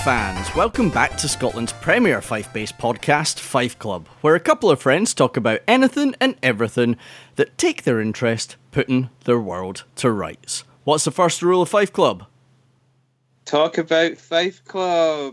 fans, welcome back to Scotland's premier Fife-based podcast, Fife Club, where a couple of friends talk about anything and everything that take their interest, putting their world to rights. What's the first rule of Fife Club? Talk about Fife Club.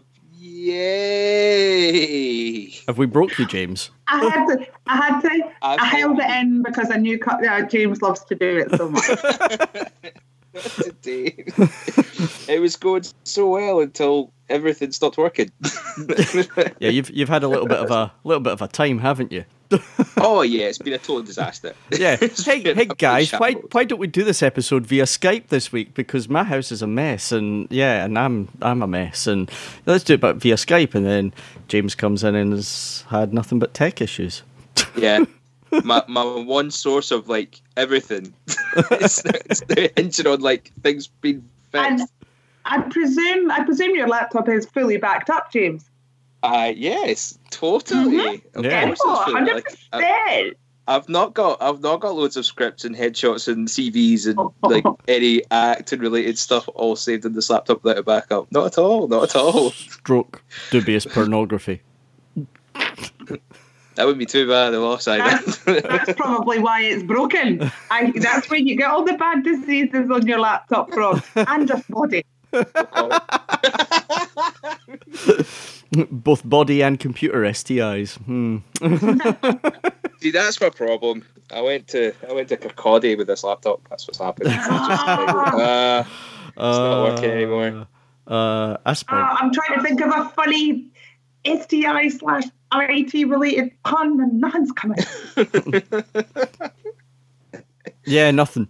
Yay! Have we broke you, James? I had to. I held it in because I knew James loves to do it so much. Today. It was going so well until everything stopped working. Yeah, you've had a little bit of a time, haven't you? Oh yeah, it's been a total disaster. Yeah. Hey guys, why don't we do this episode via Skype this week? Because my house is a mess, and I'm a mess, and let's do it via Skype. And then James comes in and has had nothing but tech issues. Yeah. My one source of like everything it's hinging on like things being fixed. And I presume your laptop is fully backed up, James. Yes, totally. Mm-hmm. Yeah. Of course it's fully, 100%. I've not got loads of scripts and headshots and CVs and like any acting related stuff all saved in this laptop without a backup. Not at all. Stroke dubious pornography. That wouldn't be too bad, the loss either. That's probably why it's broken. That's where you get all the bad diseases on your laptop from, and just body. Both body and computer STIs. See, that's my problem. I went to Kirkcaldy with this laptop. That's what's happened. It's not working anymore. I'm trying to think of a funny STI/IT related pun, and nothing's coming. Yeah, nothing.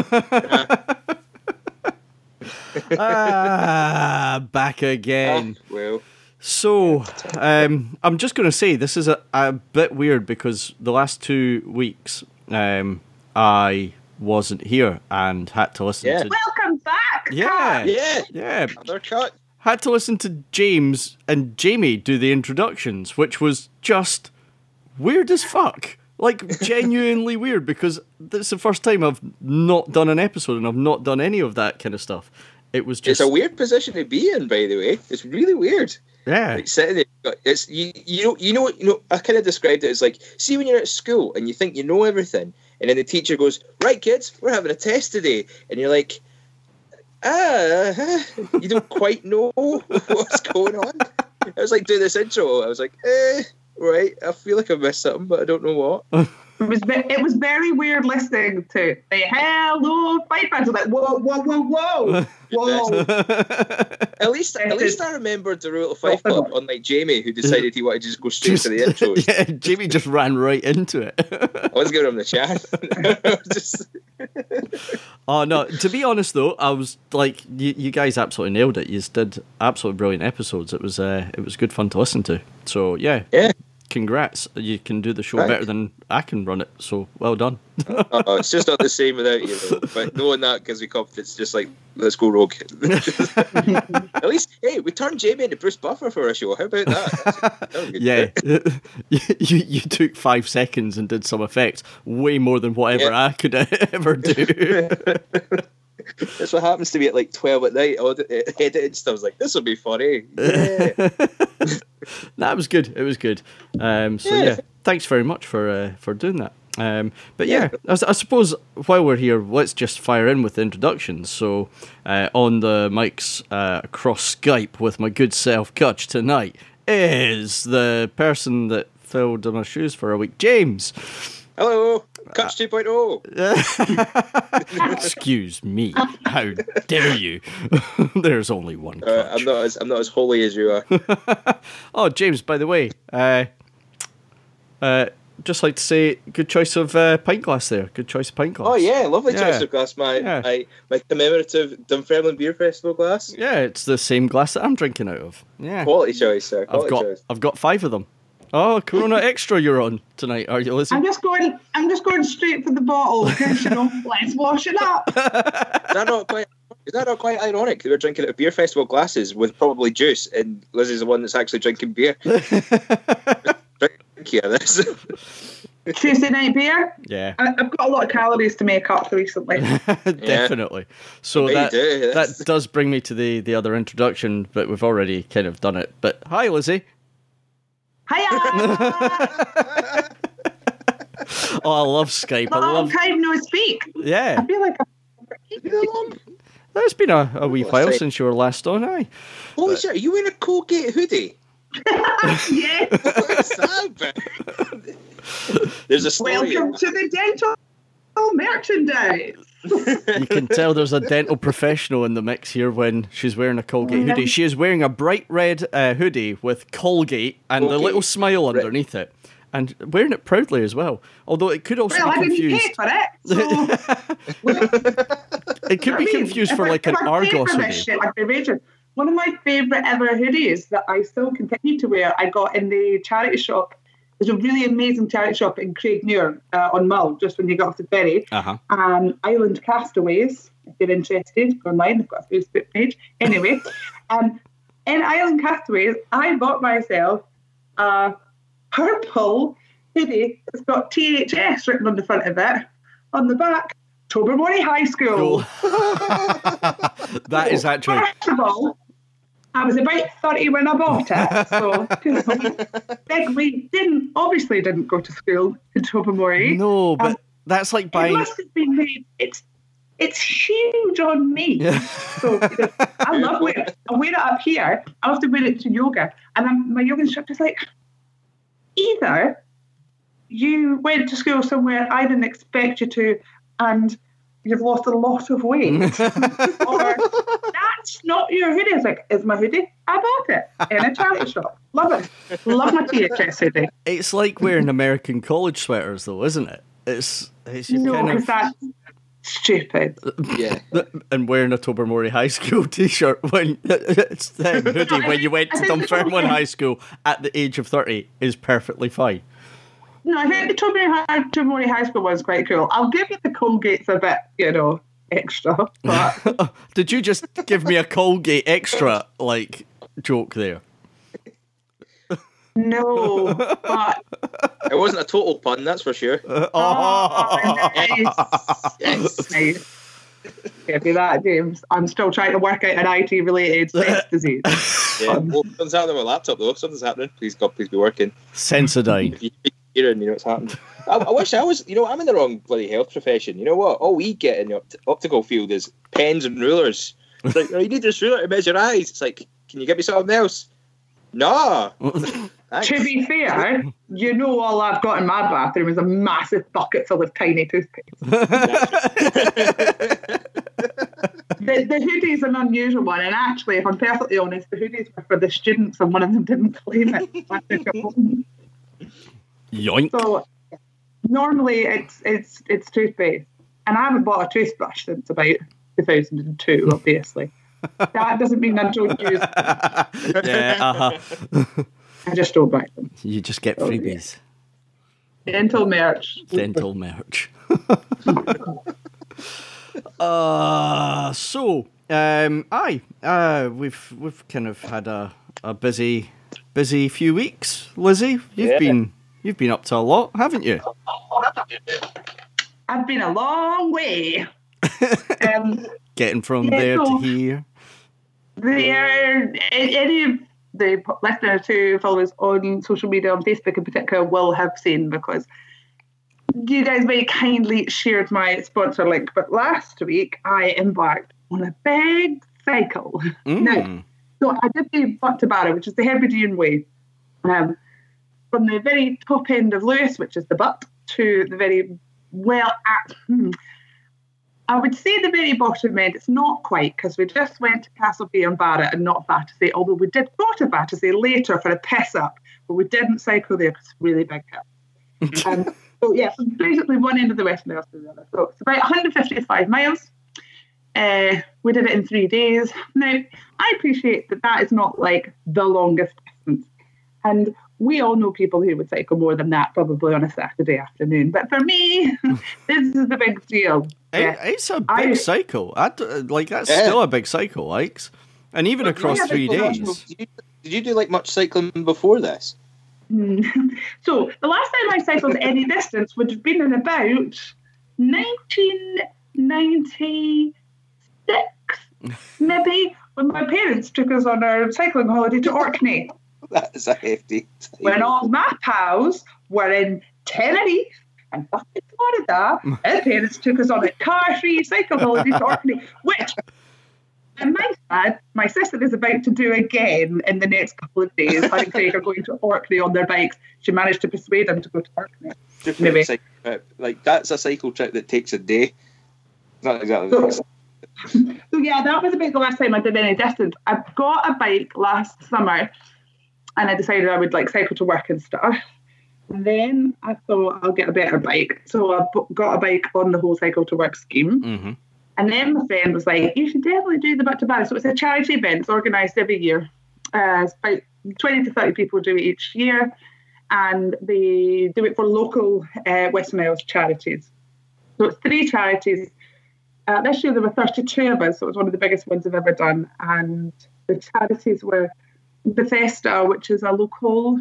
Back again. Well. So, I'm just going to say this is a bit weird because the last 2 weeks I wasn't here and had to listen to... Welcome back! Yeah. Another cut. Had to listen to James and Jamie do the introductions, which was just weird as fuck. Like, genuinely weird, because it's the first time I've not done an episode and I've not done any of that kind of stuff. It was just... It's a weird position to be in, by the way. It's really weird. Yeah. Like, sitting there, it's, you know, I kind of described it as like, see when you're at school and you think you know everything, and then the teacher goes, right, kids, we're having a test today. And you're like... you don't quite know what's going on. I was like doing this intro. I was like, right. I feel like I missed something, but I don't know what. It was very weird listening to the hello fight fans. Like whoa. At least I remembered the rule of Fife Club, unlike Jamie, who decided he wanted to just go straight to the intros. Yeah, Jamie just ran right into it. I wasn't giving him the chance. Oh no! To be honest though, I was like, you guys absolutely nailed it. You did absolutely brilliant episodes. It was good fun to listen to. So yeah. Congrats! You can do the show better than I can run it. So well done. It's just not the same without you, though. But knowing that gives me confidence. Just like, let's go rogue. At least, hey, we turned Jamie into Bruce Buffer for a show. How about that? That was good. Yeah, you took 5 seconds and did some effects, way more than whatever I could ever do. That's what happens to me at like 12 at night. I edited stuff. I was like, this will be funny. Yeah. That was good. It was good. So thanks very much for doing that. But I suppose while we're here, let's just fire in with the introductions. So on the mics across Skype with my good self, Kutch, tonight is the person that filled my shoes for a week, James. Hello, Kutch 2.0. Excuse me. How dare you? There's only one Kutch. I'm not as holy as you are. Oh, James, by the way, just like to say, good choice of pint glass there. Good choice of pint glass. Oh yeah, lovely choice of glass. My commemorative Dunfermline Beer Festival glass. Yeah, it's the same glass that I'm drinking out of. Yeah, quality choice, sir. I've got 5 of them. Oh, Corona Extra, you're on tonight, are you, Lizzie? I'm just going straight for the bottle because let's wash it up. Is that not quite ironic? They were drinking out of beer festival glasses with probably juice, and Lizzie's the one that's actually drinking beer. Drink here, this. Tuesday night beer. Yeah. I've got a lot of calories to make up recently. Definitely. So I bet you do, that does bring me to the other introduction, but we've already kind of done it. But hi, Lizzie. Hiya! Oh, I love Skype. I Long love. time no speak. Yeah. I feel like It's been a wee while since you were last on, aye. Holy shit, are you in a Colgate hoodie? yeah. What's that about? There's a story. Welcome to the dental merchandise. You can tell there's a dental professional in the mix here when she's wearing a Colgate hoodie. She is wearing a bright red hoodie with Colgate and a little smile underneath it. And wearing it proudly as well. Although it could also be confused. I didn't pay for it. It could be confused for like an Argos hoodie. I'd be raging. One of my favourite ever hoodies that I still continue to wear, I got in the charity shop. There's a really amazing charity shop in Craigmuir on Mull, just when you get off the ferry. Island Castaways, if you're interested, go online. They've got a Facebook page. Anyway, in Island Castaways, I bought myself a purple hoodie. It's got THS written on the front of it. On the back, Tobermory High School. Cool. That is actually... First of all, I was about 30 when I bought it. So, we obviously didn't go to school in Tobermory. No, but that's like buying... It must have been made... It's huge on me. So I love wearing it. I wear it up here. I have to wear it to yoga. And my yoga instructor's like, either you went to school somewhere I didn't expect you to and you've lost a lot of weight, or that's not your hoodie. It's like, it's my hoodie. I bought it in a charity shop. Love it. Love my THS hoodie. It's like wearing American college sweaters, though, isn't it? It's no, kind because of... that's stupid. Yeah. And wearing a Tobermory High School t-shirt when it's the hoodie when you went to Dunfermline High School at the age of 30 is perfectly fine. No, I think the Tobermory High School one's quite cool. I'll give you the Colgate's a bit, extra. But did you just give me a Colgate extra joke there? No, but it wasn't a total pun, that's for sure. Nice. Nice. Give me that, James. I'm still trying to work out an IT-related sex disease. Yeah, well, something's happening with my laptop though. Something's happening. Please, God, please be working. Sensodyne. If you hear it, you know what's happening. I wish I was. I'm in the wrong bloody health profession. You know what? All we get in the optical field is pens and rulers. It's like, you need this ruler to measure eyes. It's like, can you get me something else? No. To be fair, all I've got in my bathroom is a massive bucket full of tiny toothpaste. The hoodie's an unusual one, and actually, if I'm perfectly honest, the hoodies were for the students, and one of them didn't claim it. I took it home. Yoink. So normally it's toothpaste, and I haven't bought a toothbrush since about 2002, obviously. That doesn't mean I don't use them. Yeah, I just don't buy them. You just get freebies. Dental merch. Dental merch. We've kind of had a busy few weeks. Lizzie, you've been up to a lot, haven't you? I've been a long way. Getting from there to here. Any of the listeners who follow us on social media, on Facebook in particular, will have seen, because you guys very kindly shared my sponsor link. But last week, I embarked on a big cycle. Now, so I did the Butt to Barra, which is the Hebridean way, from the very top end of Lewis, which is the Butt, to the very I would say the very bottom end. It's not quite, because we just went to Castlebay and Barra and not Battersea, although we did go to Battersea later for a piss up, but we didn't cycle there because it's really big hill. So yeah, so basically one end of the Western Isles to the other. So it's about 155 miles. We did it in 3 days. Now, I appreciate that is not like the longest distance. And we all know people who would cycle more than that, probably on a Saturday afternoon. But for me, this is the big deal. It's a big cycle. That's still a big cycle, Ike's. And even across 3 days. Did you do much cycling before this? So the last time I cycled any distance would have been in about 1996, maybe, when my parents took us on our cycling holiday to Orkney. That is a hefty time. When all my pals were in Tenerife and fucking Florida, our parents took us on a car-free cycle holiday to Orkney, which, I might add, my sister is about to do again in the next couple of days. Her and Craig are going to Orkney on their bikes. She managed to persuade them to go to Orkney. Maybe. Cycle trip. Like, that's a cycle trip that takes a day. Not exactly. So yeah, that was about the last time I did any distance. I got a bike last summer, and I decided I would like cycle to work and stuff. And then I thought I'll get a better bike. So I got a bike on the whole cycle to work scheme. Mm-hmm. And then my friend was like, you should definitely do the Back to Barra. So it's a charity event. It's organised every year. It's about 20 to 30 people do it each year. And they do it for local Western Isles charities. So it's 3 charities. This year there were 32 of us. So it was one of the biggest ones I've ever done. And the charities were Bethesda, which is a local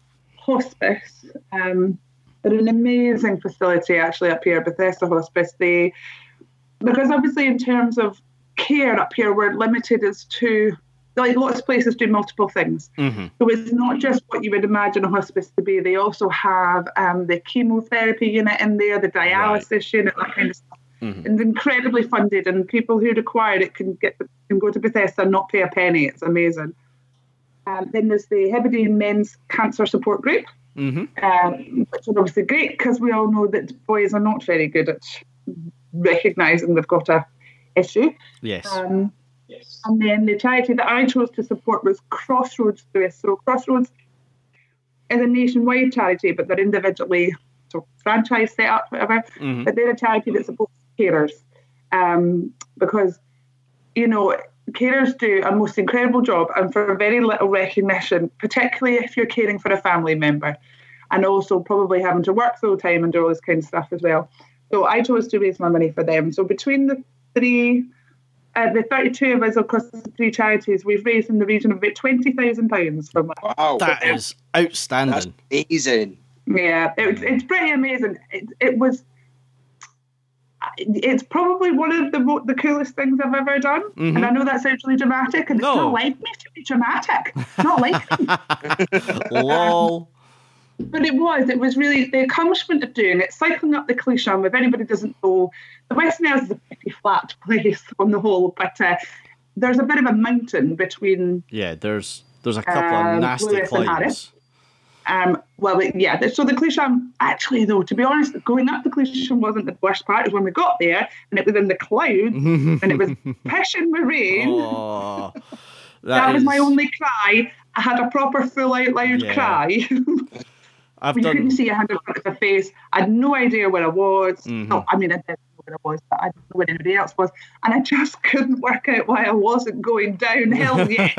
hospice. They're an amazing facility actually up here, Bethesda Hospice. Because obviously in terms of care up here, we're limited as to, like lots of places do multiple things. Mm-hmm. So it's not just what you would imagine a hospice to be. They also have the chemotherapy unit in there, the dialysis unit, that kind of stuff. Mm-hmm. And incredibly funded, and people who require it can go to Bethesda and not pay a penny. It's amazing. Then there's the Hebridean Men's Cancer Support Group, Mm-hmm. Which is obviously great because we all know that boys are not very good at recognising they've got a issue. Yes. Yes. And then the charity that I chose to support was Crossroads Lewis. So Crossroads is a nationwide charity, but they're individually, so franchise set up, whatever. Mm-hmm. But they're a charity that supports carers, because, you know, carers do a most incredible job and for very little recognition, particularly if you're caring for a family member and also probably having to work full time and do all this kind of stuff as well. So I chose to raise my money for them. So between the 32 of us across the 3 charities, we've raised in the region of about £20,000 for them. Wow. That is outstanding. That's amazing. Yeah, it's pretty amazing. It's probably one of the coolest things I've ever done. Mm-hmm. And I know that sounds really dramatic, and it's not like me to be dramatic. It's not like me. Lol. But it was really the accomplishment of doing it, cycling up the Clisson. If anybody doesn't know, the Western Isles is a pretty flat place on the whole, but there's a bit of a mountain between. Yeah, there's a couple of nasty Lewis and climbs. So the Clisson, actually though, to be honest, going up the Clisson wasn't the worst part. It was when we got there and it was in the clouds and it was pissing with rain. Oh, that was my only cry. I had a proper full out loud cry. You couldn't see a hand in front of my face. I had no idea where I was. Mm-hmm. No, I mean, I did know where I was, but I didn't know where anybody else was. And I just couldn't work out why I wasn't going downhill yet.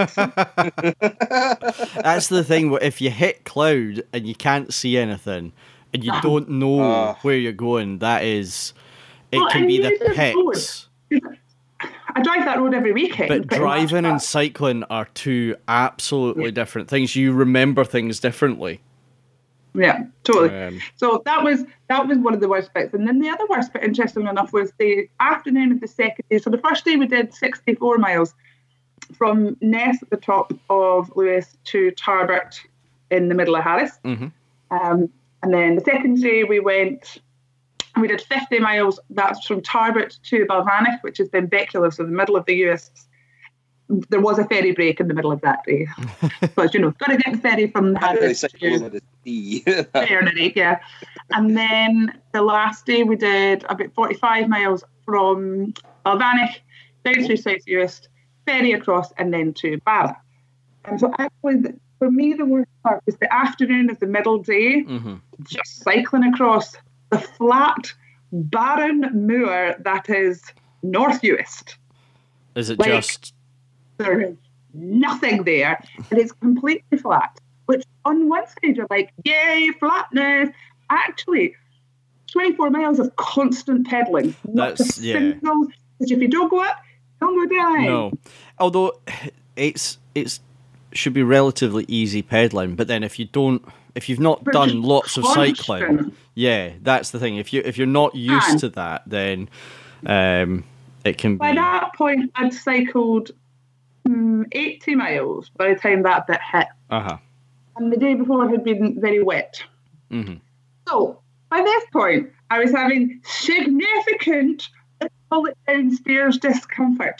That's the thing. If you hit cloud and you can't see anything and you don't know where you're going, it can be the pits. I drive that road every weekend. But driving and cycling are 2 absolutely different things. You remember things differently. Yeah, totally. So that was one of the worst bits. And then the other worst bit, interestingly enough, was the afternoon of the second day. So the first day we did 64 miles from Ness at the top of Lewis to Tarbert in the middle of Harris. Mm-hmm. And then the second day we did 50 miles. That's from Tarbert to Balvanich, which is in Becula, so the middle of the US. There was a ferry break in the middle of that day. But, got to get the ferry from Harris to Fairnary, yeah. And then the last day we did about 45 miles from Balvanich down through South Uist, ferry across, and then to Barra. And so actually, for me, the worst part was the afternoon of the middle day, just cycling across the flat, barren moor that is North Uist. Is it just... There is nothing there, and it's completely flat. Which on one side you're like, yay, flatness. Actually, 24 miles of constant pedalling. Because if you don't go up, don't go down. No. Although it's should be relatively easy pedaling. But then if you've not done lots of cycling, yeah, that's the thing. If you're not used to that, then it can be. By that point, I'd cycled 80 miles by the time that bit hit. And the day before had been very wet. Mm-hmm. So by this point, I was having significant downstairs discomfort.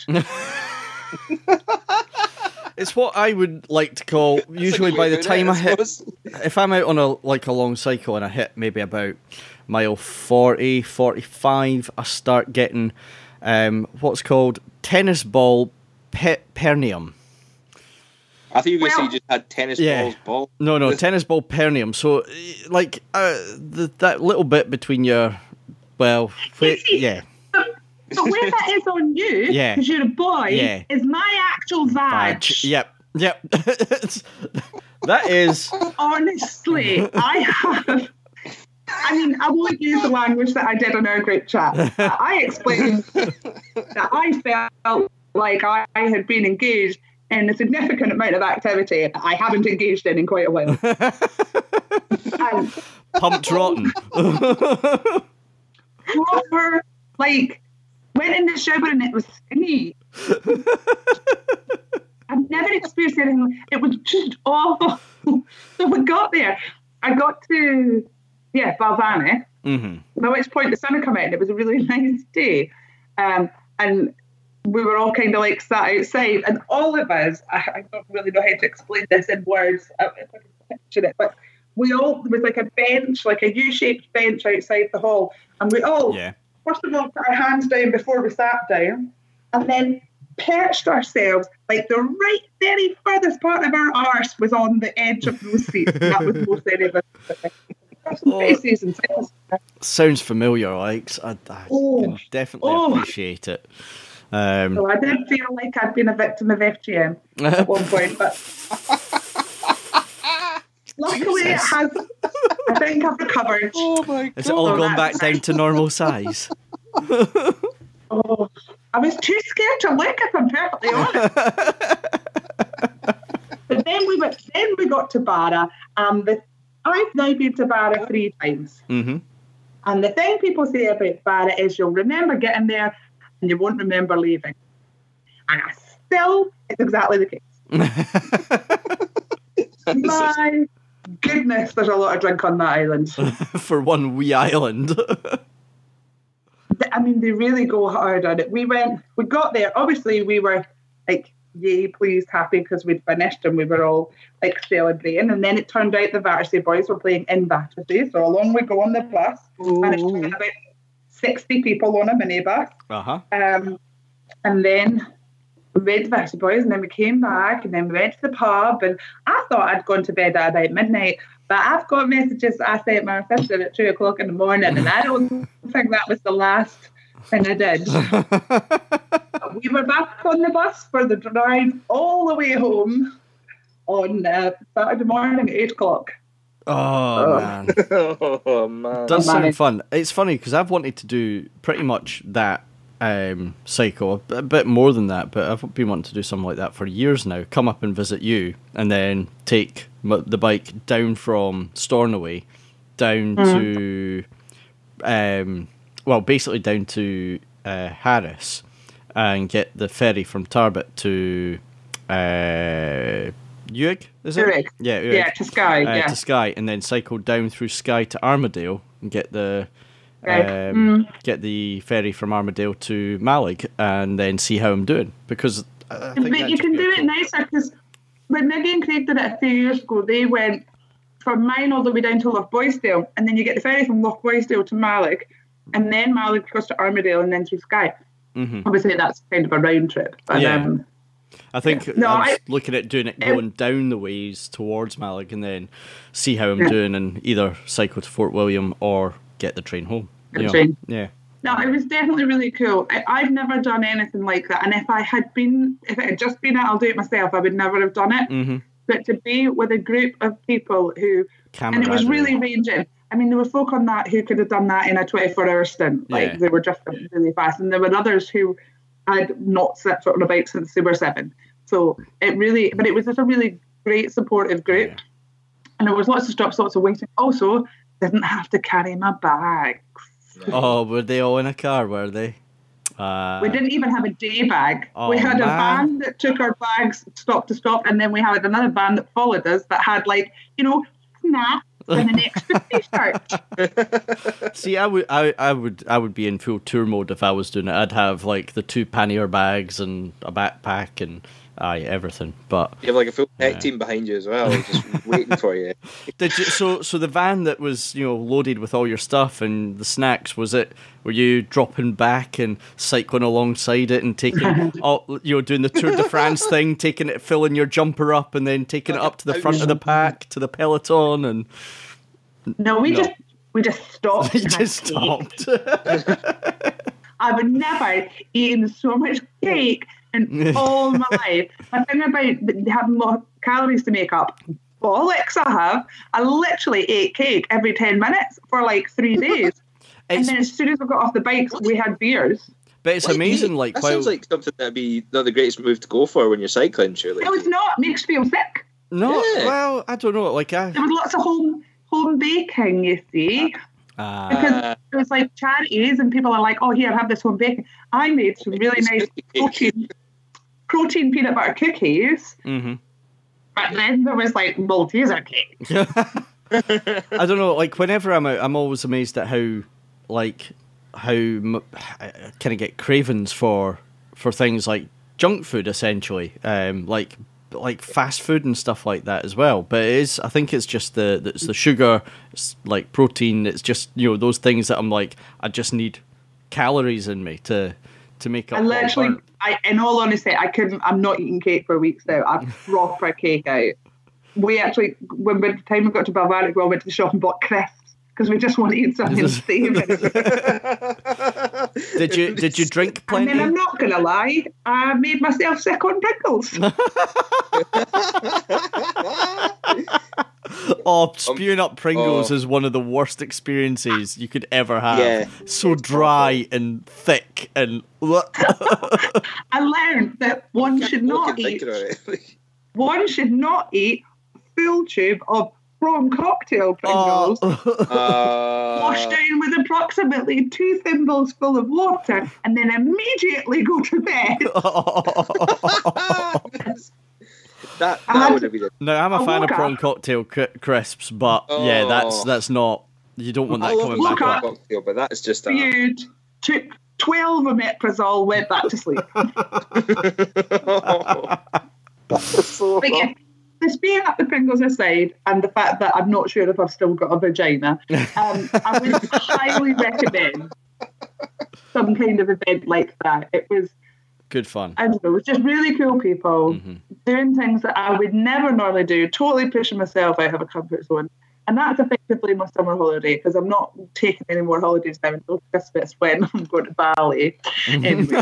It's what I would like to call, usually by the time I hit, if I'm out on a long cycle and I hit maybe about mile 40, 45, I start getting what's called tennis ball perineum. I think you were going to say you just had tennis ball. No, tennis ball perineum. So, like, that little bit between your, yeah. But where that is on you, because you're a boy, is my actual vag. Yep. That is... Honestly, I won't use the language that I did on our group chat. I explained that I felt like I had been engaged in a significant amount of activity that I haven't engaged in quite a while. Pumped rotten. Proper, like... Went in the shower and it was stingy. I've never experienced anything. It was just awful. So we got there. I got to, Balvenie. Mm-hmm. By which point the sun had come out and it was a really nice day. And we were all kind of like sat outside. And all of us, I don't really know how to explain this in words. If I can picture it, but there was like a bench, like a U-shaped bench outside the hall. And we all... First of all, put our hands down before we sat down, and then perched ourselves, like the very furthest part of our arse was on the edge of those seats. That was most any of us. Faces and sounds familiar, Alex. I can definitely appreciate it. So I did feel like I'd been a victim of FGM at one point, but luckily it has. I think I've recovered. Oh my God. Has it all gone back down to normal size? I was too scared to look, if I'm perfectly honest. But then we got to Barra. I've now been to Barra 3 times. Mm-hmm. And the thing people say about Barra is you'll remember getting there and you won't remember leaving. And it's exactly the case. My goodness, there's a lot of drink on that island. For one wee island. I mean, they really go hard on it. We got there. Obviously, we were like, yay, pleased, happy because we'd finished and we were all like celebrating. And then it turned out the Battersea boys were playing in Battersea. So along we go on the bus. Managed to get about 60 people on a minibus. And then we went to Battersea boys and then we came back and then we went to the pub. And I thought I'd gone to bed at about midnight. But I've got messages that I sent my sister at 2 o'clock in the morning, and I don't think that was the last thing I did. We were back on the bus for the drive all the way home on Saturday morning at 8 o'clock. Oh, man. Oh, man. Does sound fun. It's funny because I've wanted to do pretty much that cycle, a bit more than that, but I've been wanting to do something like that for years now. Come up and visit you and then take the bike down from Stornoway down to basically down to Harris and get the ferry from Tarbert to Uig, is it? Uig. Yeah, Uig. Yeah, to Skye. To Skye, and then cycle down through Skye to Armadale and get the get the ferry from Armadale to Malig and then see how I'm doing, because I think but you can do it nicer, because when Miggy and Craig did it a few years ago, they went from mine all the way down to Loch Boysdale, and then you get the ferry from Loch Boysdale to Malig, and then Malig goes to Armadale and then through Skye. Mm-hmm. Obviously that's kind of a round trip, but I think I was looking at doing it going down the ways towards Malig and then see how I'm doing and either cycle to Fort William or get the train home. Yeah. No, it was definitely really cool. I've never done anything like that, and if it had just been I'll do it myself, I would never have done it. Mm-hmm. But to be with a group of people who, and it was really ranging. I mean, there were folk on that who could have done that in a 24-hour stint. Like they were just really fast, and there were others who had not sat on a bike since they were 7. So it was just a really great supportive group. Yeah. And there was lots of stops, lots of waiting. Also, didn't have to carry my bags. Oh, were they all in a car, were they? We didn't even have a day bag. Oh, We had a man. van that took our bags stop to stop, and then we had another van that followed us that had, like, snacks and an extra t-shirt. See, I would be in full tour mode if I was doing it. I'd have like the 2 pannier bags and a backpack and everything. But You have like a full tech team behind you as well, just waiting for you. did you? So the van that was loaded with all your stuff and the snacks, were you dropping back and cycling alongside it and taking doing the Tour de France thing, taking it, filling your jumper up and then taking it up to the front of the pack to the peloton and. No, we just stopped. You just stopped. I've never eaten so much cake in all my life. My thing about having more calories to make up, bollocks I have. I literally ate cake every 10 minutes for like 3 days. And then as soon as we got off the bikes, we had beers. But it's amazing, that sounds like something that'd be not the greatest move to go for when you're cycling, surely. No, it's not. It makes you feel sick. No, Yeah. well, I don't know. There was lots of home baking, you see. Because it was like charities and people are like, oh, here, have this home baking. I made some really nice protein peanut butter cookies. Mm-hmm. But then there was like Malteser cake. I don't know. Like whenever I'm out, I'm always amazed at how I kind of get cravings for things like junk food, essentially, like fast food and stuff like that as well. But I think it's just it's the sugar, it's like protein. It's just those things that I'm like, I just need calories in me to make up. In all honesty, I'm not eating cake for weeks now. I proper cake out. We actually, when by the time we got to Balvanic, we all went to the shop and bought crisps because we just want to eat something savoury. Did you drink plenty? And then I'm not going to lie, I made myself sick on Pringles. Spewing up Pringles is one of the worst experiences you could ever have. Yeah. So dry and thick and. I learned that one should not eat a full tube of prawn cocktail Pringles washed down with approximately 2 thimbles full of water and then immediately go to bed. that would have been it. No, I'm a fan of prawn cocktail crisps, but yeah, that's not. You don't want that coming back up. Cocktail, but that's just Spewed, took 12 omeprazole, went back to sleep. But yeah, the spewing up the Pringles aside, and the fact that I'm not sure if I've still got a vagina, I would highly recommend some kind of event like that. It was good fun. I don't know, it was just really cool people doing things that I would never normally do, totally pushing myself out of a comfort zone. And that's effectively my summer holiday, because I'm not taking any more holidays now until Christmas when I'm going to Bali. Anyway.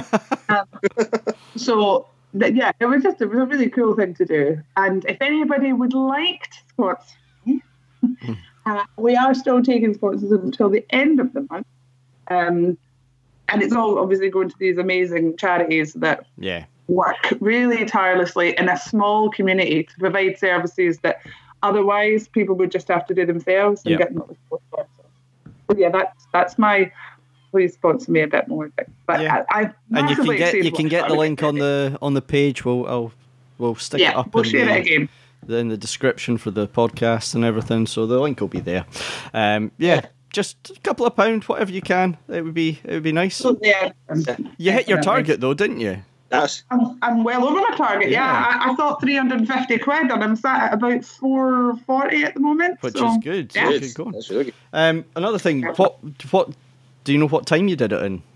It was a really cool thing to do. And if anybody would like to sponsor me, we are still taking sponsors until the end of the month. And it's all obviously going to these amazing charities that work really tirelessly in a small community to provide services that otherwise people would just have to do themselves and get not the support for. So yeah, that's my please sponsor me a bit more thing. But I and you can get the link on the page. We'll stick it up. We'll share it again in the description for the podcast and everything. So the link will be there. Just a couple of £, whatever you can. It would be nice. So, you hit your target though, didn't you? I'm well over my target. Yeah, I thought 350 quid, and I'm sat at about 440 at the moment, which is good. Yeah. Good going. That's really good. Another thing, what do you know? What time you did it in?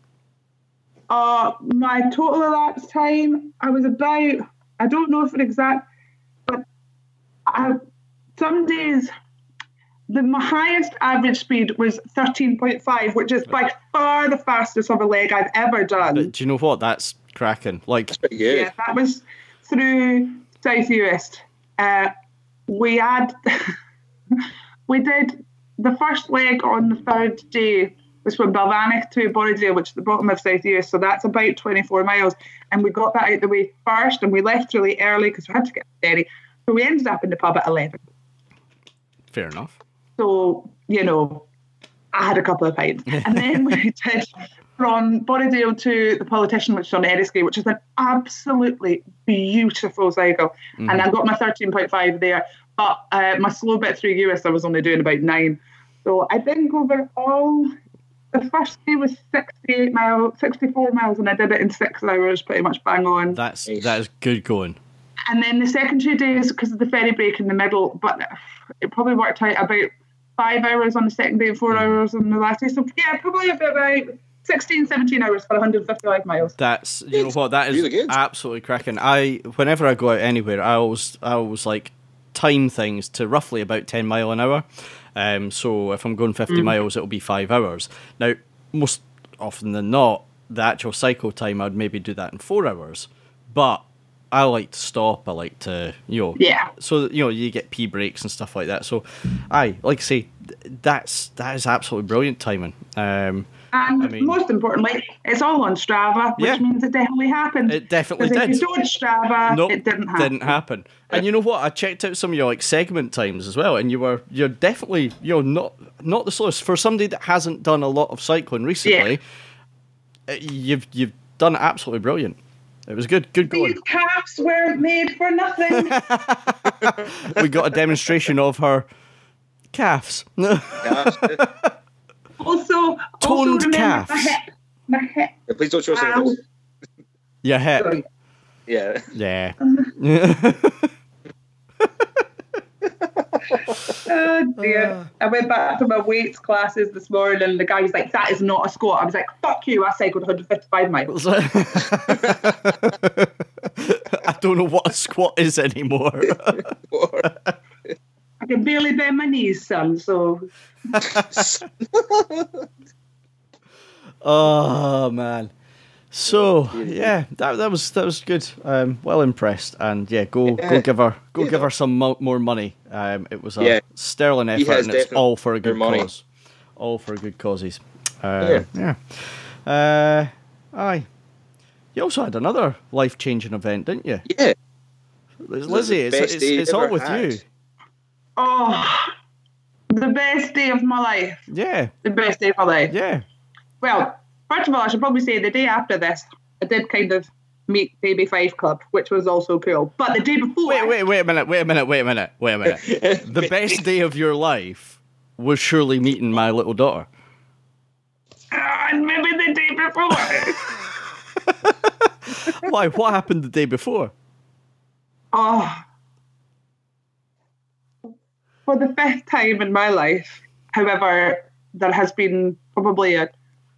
My total elapsed time, I was about, I don't know if it's exact, but some days my highest average speed was 13.5, which is by far the fastest of a leg I've ever done. But do you know what? That's cracking. Like, that's pretty good. Yeah, that was through South Uist. We did the first leg on the third day was from Balvanic to Borrowdale, which is the bottom of South Uist, so that's about 24 miles. And we got that out the way first, and we left really early because we had to get a ferry. So we ended up in the pub at 11. Fair enough. So, I had a couple of pints. And then we did from Borrowdale to the Politician, which is on Eriskay, which is an absolutely beautiful cycle. Mm-hmm. And I got my 13.5 there. But my slow bit through Uist, I was only doing about 9. So I think overall, the first day was 64 miles, and I did it in 6 hours, pretty much bang on. That is good going. And then the second 2 days, because of the ferry break in the middle, but it probably worked out about 5 hours on the second day and 4 hours on the last day. So yeah, probably about 16, 17 hours for 155 miles. That's, you know what, that is really absolutely cracking. Whenever I go out anywhere, I always like time things to roughly about 10 mile an hour. So if I'm going 50 miles, it'll be 5 hours. Now, most often than not, the actual cycle time, I'd maybe do that in 4 hours. But I like to stop. I like to, Yeah. So, you get pee breaks and stuff like that. So, like I say, that is absolutely brilliant timing. And most importantly, it's all on Strava, which means it definitely happened. It definitely did. If you don't Strava, it didn't happen. And you know what? I checked out some of your segment times as well, and you're definitely not the slowest for somebody that hasn't done a lot of cycling recently. Yeah. You've done it absolutely brilliant. It was good going. These calves weren't made for nothing. We got a demonstration of her calves. Also toned calves. My hip. Please don't show us. Your hip. Sorry. Yeah. Yeah. Oh dear. I went back to my weights classes this morning and the guy was like, that is not a squat. I was like, fuck you, I cycled 155 miles. I don't know what a squat is anymore. I can barely bend my knees, son, so... Oh, man. So, yeah, that was good. Well impressed, and go give her some more money. It was a sterling effort, and it's all for a good cause. All for good causes. Aye. You also had another life-changing event, didn't you? Yeah. Lizzie, it's all with you. Oh, the best day of my life. Yeah. The best day of my life. Yeah. Well, first of all, I should probably say the day after this, I did kind of meet Baby Five Club, which was also cool. But the day before... Wait a minute. The best day of your life was surely meeting my little daughter. And maybe the day before. Why? What happened the day before? Oh. For the 5th time in my life, however, there has been probably a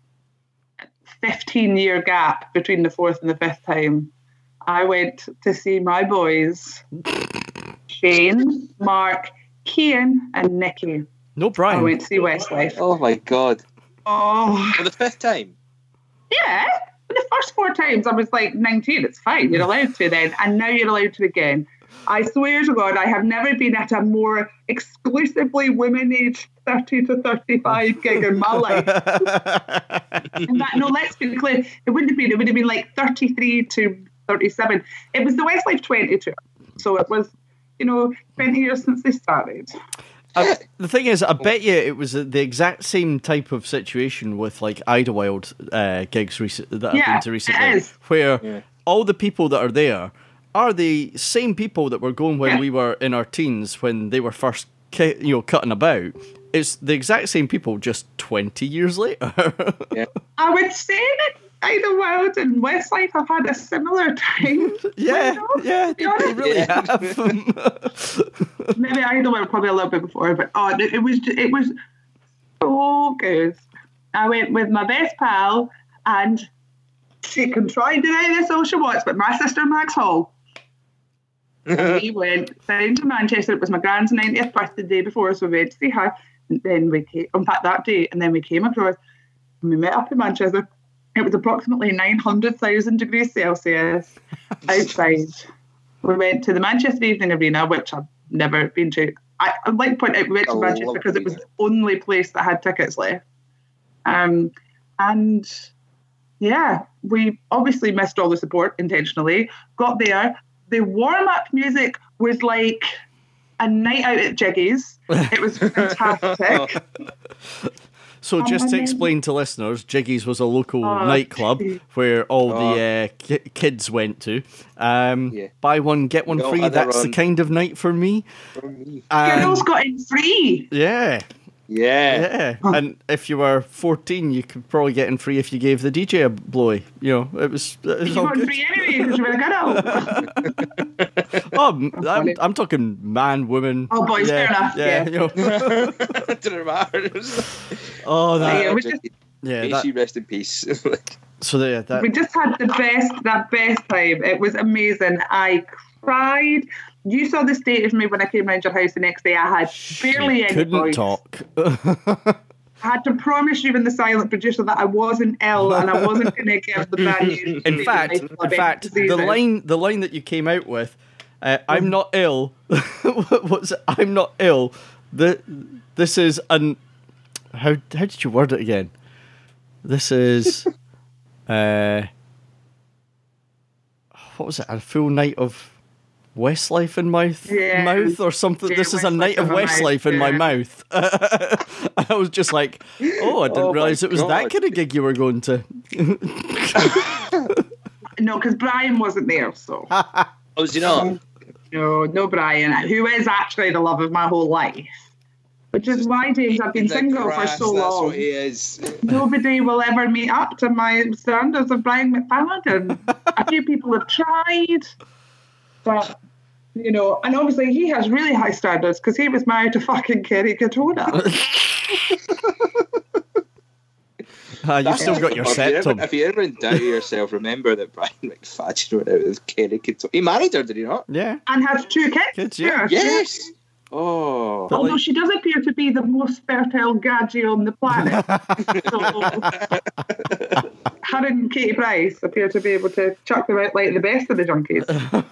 15-year gap between the 4th and the 5th time. I went to see my boys, Shane, Mark, Cian, and Nikki. No, Brian. I went to see Westlife. Oh my God. Oh. For the 5th time? Yeah. For the first 4 times, I was like 19. It's fine. You're allowed to then. And now you're allowed to again. I swear to God, I have never been at a more exclusively women-aged 30 to 35 gig in my life. In fact, no, let's be clear. It wouldn't have been. It would have been like 33 to 37. It was the Westlife 20 tour. So it was, 20 years since they started. The thing is, I bet you it was the exact same type of situation with like Idlewild gigs that I've been to recently, where all the people that are there are the same people that were going when we were in our teens, when they were first, cutting about. It's the exact same people, just 20 years later. I would say that Idlewild and Westlife have had a similar time. They really have. Maybe Idlewild probably a little bit before, but it was so good. I went with my best pal, and she can try and deny this all she wants, but my sister Max Hall. We went down to Manchester. It was my grand's 90th birthday the day before, so we went to see her. And then we came, in fact, that day, and then we came across, and we met up in Manchester. It was approximately 900,000 degrees Celsius outside. We went to the Manchester Evening Arena, which I've never been to. I'd like to point out we went to Manchester because it was the only place that had tickets left. And yeah, we obviously missed all the support intentionally. Got there. The warm-up music was like a night out at Jiggy's. It was fantastic. So just to explain to listeners, Jiggy's was a local nightclub where all the kids went to. Buy one, get one free. That's the kind of night for me. Girls got in free. Yeah. And if you were 14, you could probably get in free if you gave the DJ a blowy. You know, it was you all got good. free anyway because you were a girl. I'm talking man, woman. Oh, boys, fair enough. Yeah. You know. Didn't matter. That. She rest in peace. So that we just had the best time. It was amazing. I cried. You saw the state of me when I came round your house the next day. I had barely any couldn't voice. talk. I had to promise you and the silent producer that I wasn't ill and I wasn't going to give the bad news. In fact, the line that you came out with, "I'm not ill." What's it? I'm not ill. This is an. How did you word it again? This is, what was it? A full night of Westlife in my mouth or something. This is a night of Westlife in my mouth. I was just like, I didn't realise it was that kind of gig you were going to. No, because Brian wasn't there, so. Was he not? No, Brian, who is actually the love of my whole life. Which is why, James, I've been single for so long. That's what he is. Nobody will ever meet up to my standards of Brian McFadden. A few people have tried. But, and obviously he has really high standards because he was married to fucking Kerry Katona. You've still got your septum. If you ever in doubt of yourself, remember that Brian McFadden went out with Kerry Katona. He married her, did he not? Yeah. And has 2 kids. Yes. Oh. Although she does appear to be the most fertile gadget on the planet. So, her and Katie Price appear to be able to chuck them out like the best of the junkies.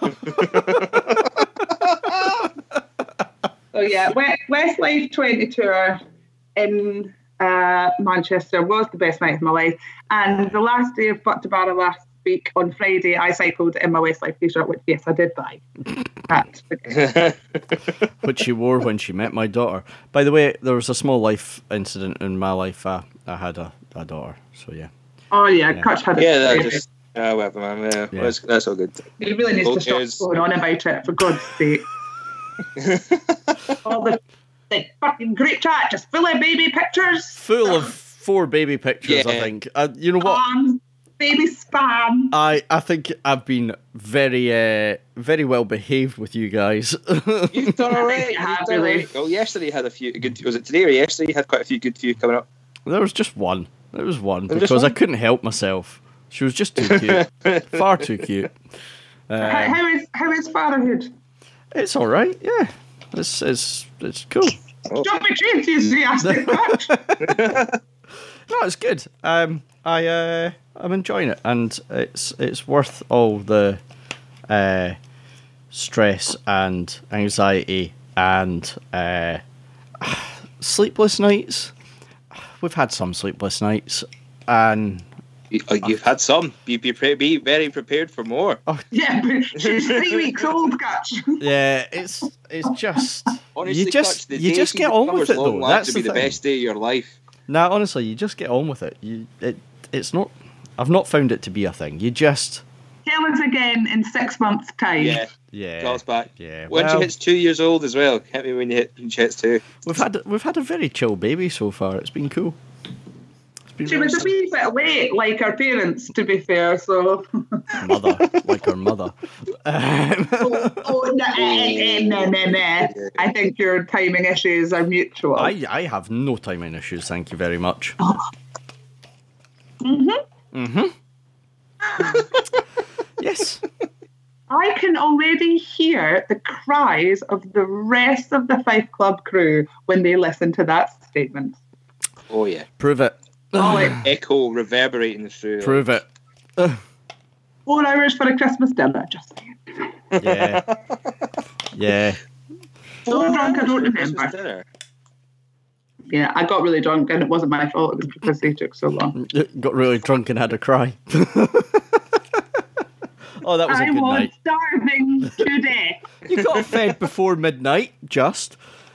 So yeah, Westlife 20 tour in Manchester was the best night of my life. And the last day of Butt to Barra last week on Friday, I cycled in my Westlife t-shirt, which yes, I did buy. Which she wore when she met my daughter. By the way, there was a small life incident in my life. I had a daughter, so yeah. Oh yeah, Kutch had it. Whatever, man. Yeah. That's all good. He really needs to stop going on about it, for God's sake. All the fucking group chat just full of baby pictures. Full of 4 baby pictures, I think. You know what? Baby spam. I think I've been very well behaved with you guys. You've done all right. Really. Well, yesterday you had a few good. Was it today or yesterday? You had quite a few good few coming up. There was just one. There was one because I couldn't help myself. She was just too cute, far too cute. How is fatherhood? It's all right. Yeah, it's cool. Don't be too enthusiastic, Kutch. No, it's good. I'm enjoying it, and it's worth all the stress and anxiety and sleepless nights. We've had some sleepless nights, and you've had some. Be very prepared for more. Oh, yeah, but she's 3 weeks old, Kutch. Yeah, it's just honestly, you just get on with it though. That's the best day of your life. Nah, honestly, you just get on with it. It's not. I've not found it to be a thing. You just tell us again in 6 months' time. Yeah. Call us back. Yeah. When she hits 2 years old as well. Hit me when she hits 2. We've had a very chill baby so far. It's been cool. She was a wee bit late, like her parents, to be fair. So like her mother. No. I think your timing issues are mutual. I have no timing issues. Thank you very much. Yes. I can already hear the cries of the rest of the Fife Club crew when they listen to that statement. Oh yeah. Prove it. Echo reverberating through. Prove it. 4 hours for a Christmas dinner, just saying. Yeah. So drunk I don't remember. Yeah, I got really drunk and it wasn't my fault. It was because they took so long. Got really drunk and had a cry. Oh, that was a good night. I was starving to death. You got fed before midnight, just.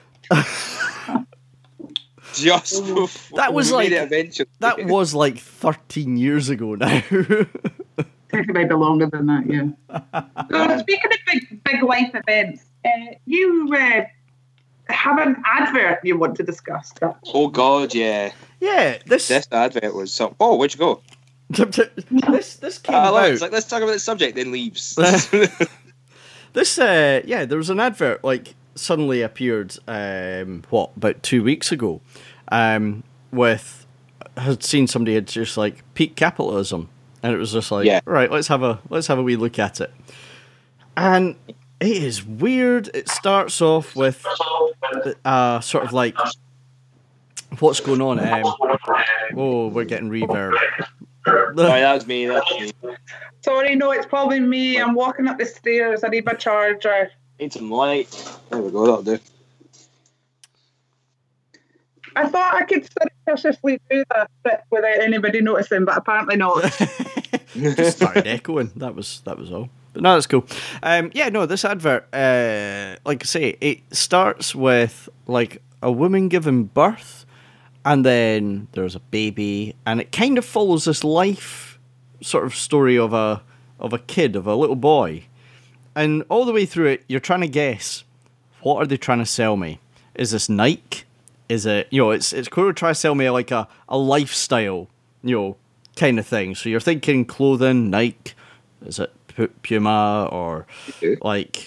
Just before That was we like made it eventually. that was like 13 years ago now. It might be longer than that, yeah. So speaking of big life events, you have an advert you want to discuss. Oh God, yeah. Yeah, this advert was something. Oh, where'd you go? this came I love it. out. It's like, let's talk about the subject, then leaves. This there was an advert like suddenly appeared about 2 weeks ago, with had seen somebody had just like peak capitalism, and it was just like, right, let's have a wee look at it, and it is weird. It starts off with sort of like, what's going on? Oh, we're getting reverb. Sorry, that was me. Sorry, no, it's probably me. I'm walking up the stairs. I need my charger. Need some light. There we go, that'll do. I thought I could surreptitiously do that bit without anybody noticing, but apparently not. Just started echoing. That was all. But no, that's cool. This advert, like I say, it starts with like a woman giving birth, and then there's a baby, and it kind of follows this life sort of story of a kid, of a little boy. And all the way through it, you're trying to guess, what are they trying to sell me? Is this Nike? Is it, it's clearly trying to sell me like a lifestyle, kind of thing. So you're thinking clothing, Nike, is it Puma, or like,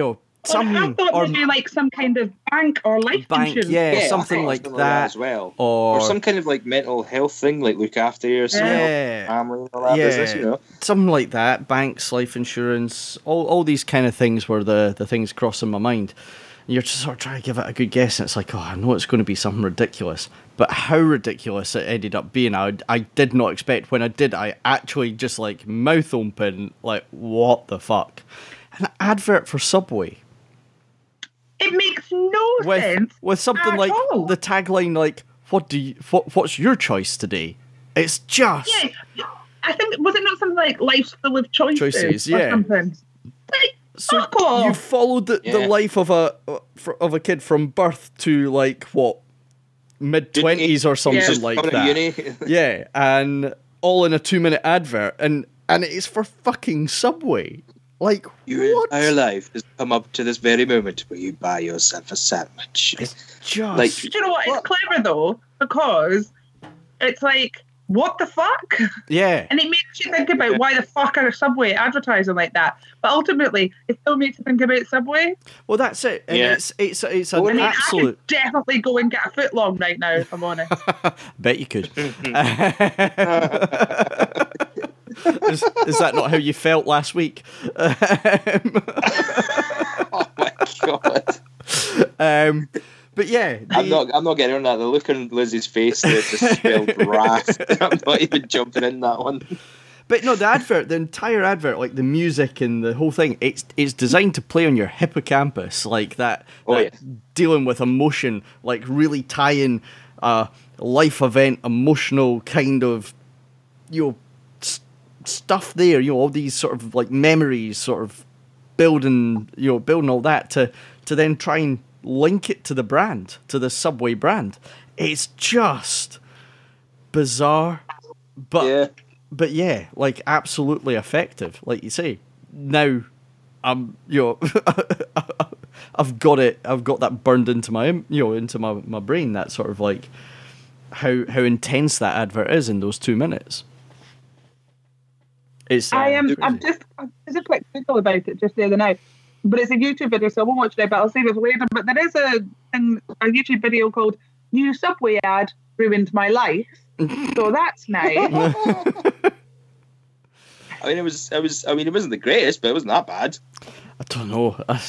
I thought maybe like some kind of bank or life insurance. Yeah, something like that as well. Or some kind of like mental health thing, like look after yourself, family, and all that business, something like that. Banks, life insurance, all these kind of things were the things crossing my mind. And you're just sort of trying to give it a good guess, and it's like, I know it's going to be something ridiculous, but how ridiculous it ended up being, I did not expect. When I did, I actually just like mouth open, like, what the fuck? An advert for Subway. It makes no sense. With something like all. the tagline, like, what's your choice today? It's just. Yeah, I think, was it not something like life's full of choices? Or something? Like, so fuck off. You followed the life of a kid from birth to like mid-20s or something like that. Yeah, and all in a 2-minute advert, and it's for fucking Subway. Like, your entire life has come up to this very moment where you buy yourself a sandwich. It's just like, do you know what? It's clever though, because it's like, what the fuck? Yeah. And it makes you think about why the fuck are Subway advertising like that. But ultimately, it still makes you think about Subway. Well, that's it. And it's an absolute. I could definitely go and get a foot long right now, if I'm honest. Bet you could. Is that not how you felt last week? Oh my god. But yeah, I'm not getting on that. The look on Lizzie's face that just spelled wrath. I'm not even jumping in that one. But no, the entire advert, like the music and the whole thing, it's designed to play on your hippocampus, like that. Dealing with emotion, like really tying life event, emotional kind of, stuff there. All these sort of like memories, sort of building all that to then try and link it to the brand, to the Subway brand. It's just bizarre, but yeah, like absolutely effective, like you say. Now, I've got that burned into my my brain. That sort of like how intense that advert is in those 2 minutes. It's I'm just quite critical about it just the other night. But it's a YouTube video, so I won't watch it, but I'll save it for later. But there is a YouTube video called "New Subway Ad Ruined My Life," so that's nice. I mean, it wasn't the greatest, but it wasn't that bad. I don't know. I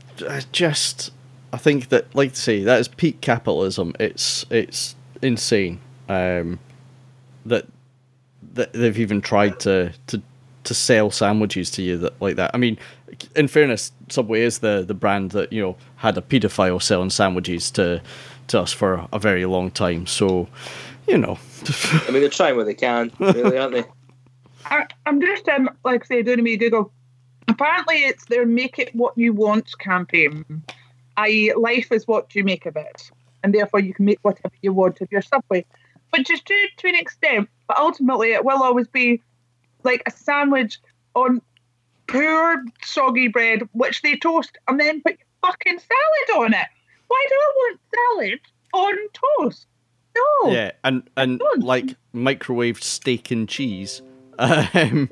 think that, like to say, that is peak capitalism. It's insane. That they've even tried to sell sandwiches to you like that. I mean, in fairness, Subway is the brand that had a paedophile selling sandwiches to to us for a very long time. So, you know. I mean, they're trying what they can, really, aren't they? I'm just, like I say, doing a wee Google. Apparently, it's their "Make It What You Want" campaign. I.e., life is what you make of it, and therefore you can make whatever you want of your Subway. Which is true to an extent, but ultimately it will always be like a sandwich on poor soggy bread, which they toast and then put fucking salad on it. Why do I want salad on toast? No. Yeah, and like microwaved steak and cheese. Or I mean,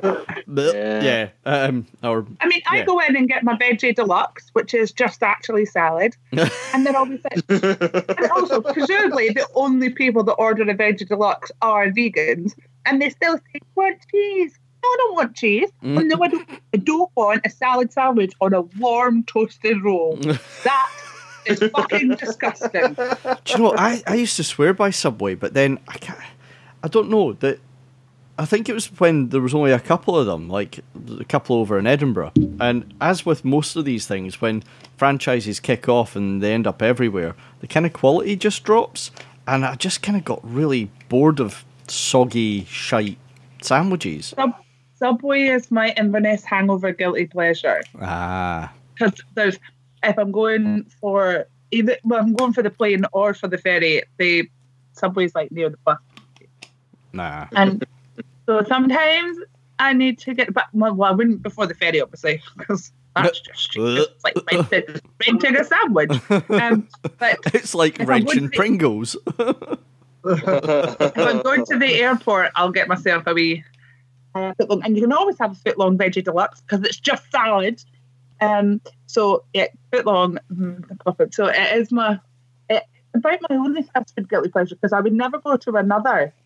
I go in and get my veggie deluxe, which is just actually salad, and then I'll be like, and also presumably the only people that order a veggie deluxe are vegans, and they still say, "Want cheese?" No, I don't want cheese. Oh, no, I don't want a salad sandwich on a warm toasted roll. That is fucking disgusting. Do you know what? I used to swear by Subway, but then I don't know that. I think it was when there was only a couple of them, like a couple over in Edinburgh. And as with most of these things, when franchises kick off and they end up everywhere, the kind of quality just drops. And I just kind of got really bored of soggy, shite sandwiches. Subway is my Inverness hangover guilty pleasure. Because if I'm going for I'm going for the plane or for the ferry, the Subway's like near the bus. Nah. And so sometimes I need to get back. Well, I wouldn't before the ferry, obviously, because that's just stupid. It's like renting a sandwich. But it's like wrenching Pringles. If I'm going to the airport, I'll get myself a wee footlong, and you can always have a footlong veggie deluxe because it's just salad. So yeah, footlong. So it is about my only fast food guilty pleasure because I would never go to another.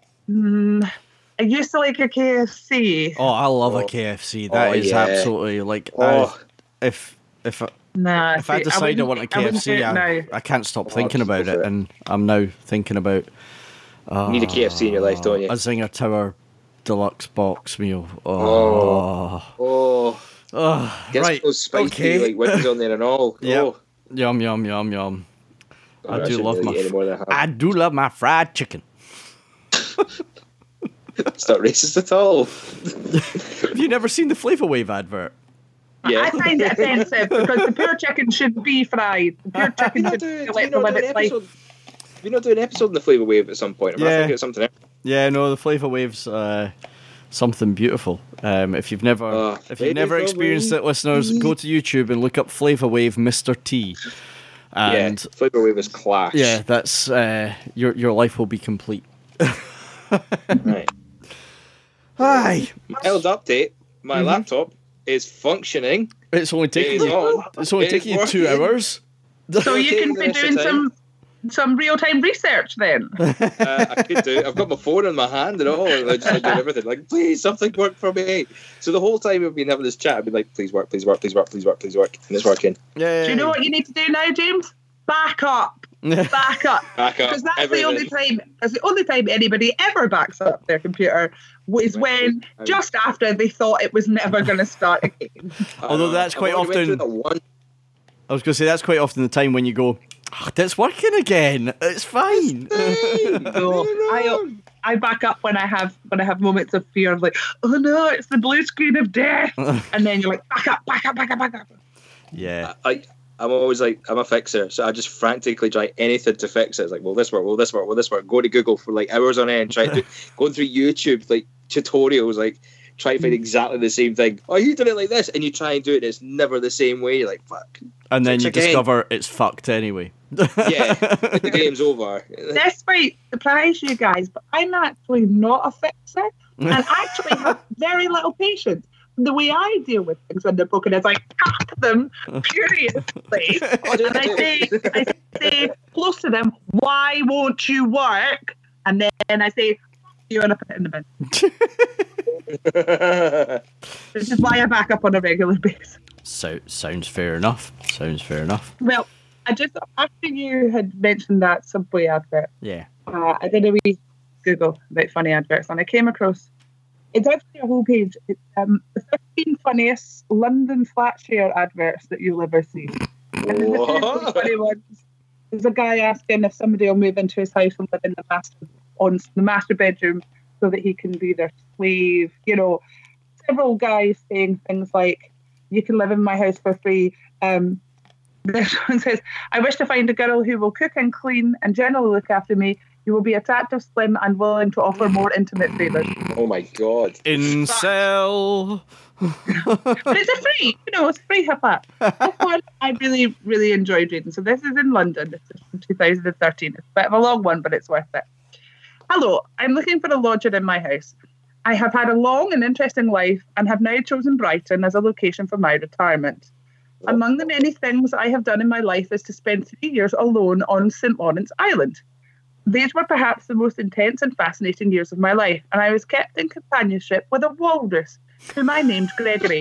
I used to like a KFC. Oh, I love a KFC. That is absolutely like if I decide I want a KFC, I can't stop thinking about it, and I'm now thinking about. You need a KFC in your life, don't you? A Zinger Tower deluxe box meal. Gets right. those spicy like wings on there and all. Yep. Oh. Yum yum yum yum. I do love my fried chicken. It's not racist at all. Have you never seen the Flavor Wave advert? Yeah. I find it offensive because the pure chicken should be fried. The pure chicken should be let the limits life. We're not doing an episode on the Flavor Wave at some point. I think it's something else. Yeah, no, the Flavor Wave's something beautiful. If you've never experienced it, listeners, go to YouTube and look up Flavor Wave Mr. T. And Flavor Wave is class. Yeah, that's your life will be complete. Right. Hi. Mild update. My laptop is functioning. It's only taking you 2 hours. So you can be doing some real-time research then. I could do. I've got my phone in my hand and all. And I just like doing everything. Like, please, something work for me. So the whole time we've been having this chat, I've been like, please work, please work, please work, please work, please work. And it's working. Yeah. Do you know what you need to do now, James? Back up. Back up. Because that's everything. the only time. That's the only time anybody ever backs up their computer was when just after they thought it was never going to start again. Although that's quite often. I was going to say that's quite often the time when you go, it's working again. It's fine. I back up when I have moments of fear of like, oh no, it's the blue screen of death, and then you're like, back up. Yeah. I'm always like, I'm a fixer, so I just frantically try anything to fix it. It's like, will this work? Go to Google for like hours on end, going through YouTube like tutorials, like try to find exactly the same thing. Oh, you did it like this, and you try and do it, and it's never the same way. You're like, fuck. And then you discover it's fucked anyway. Yeah, the game's over. This might surprise you guys, but I'm actually not a fixer, and actually have very little patience. The way I deal with things when they're broken is I tap them furiously, and I say close to them, "Why won't you work?" And then I say, "You want to put it in the bin." This is why I back up on a regular basis. So sounds fair enough. Well, I just after you had mentioned that Subway advert, I did a wee Google about funny adverts, and I came across. It's actually a whole page. It's the 15 funniest London flat share adverts that you'll ever see. And then the 15 funny ones There's a guy asking if somebody will move into his house and live in the master bedroom so that he can be their slave. You know, several guys saying things like, "You can live in my house for free." This one says, "I wish to find a girl who will cook and clean and generally look after me. You will be attractive, slim, and willing to offer more intimate favours." Oh my god. Incel. But it's a free hip up. This one I really, really enjoyed reading. So this is in London. This is from 2013. It's a bit of a long one, but it's worth it. "Hello, I'm looking for a lodger in my house. I have had a long and interesting life and have now chosen Brighton as a location for my retirement. Among the many things I have done in my life is to spend 3 years alone on St. Lawrence Island. These were perhaps the most intense and fascinating years of my life, and I was kept in companionship with a walrus, whom I named Gregory.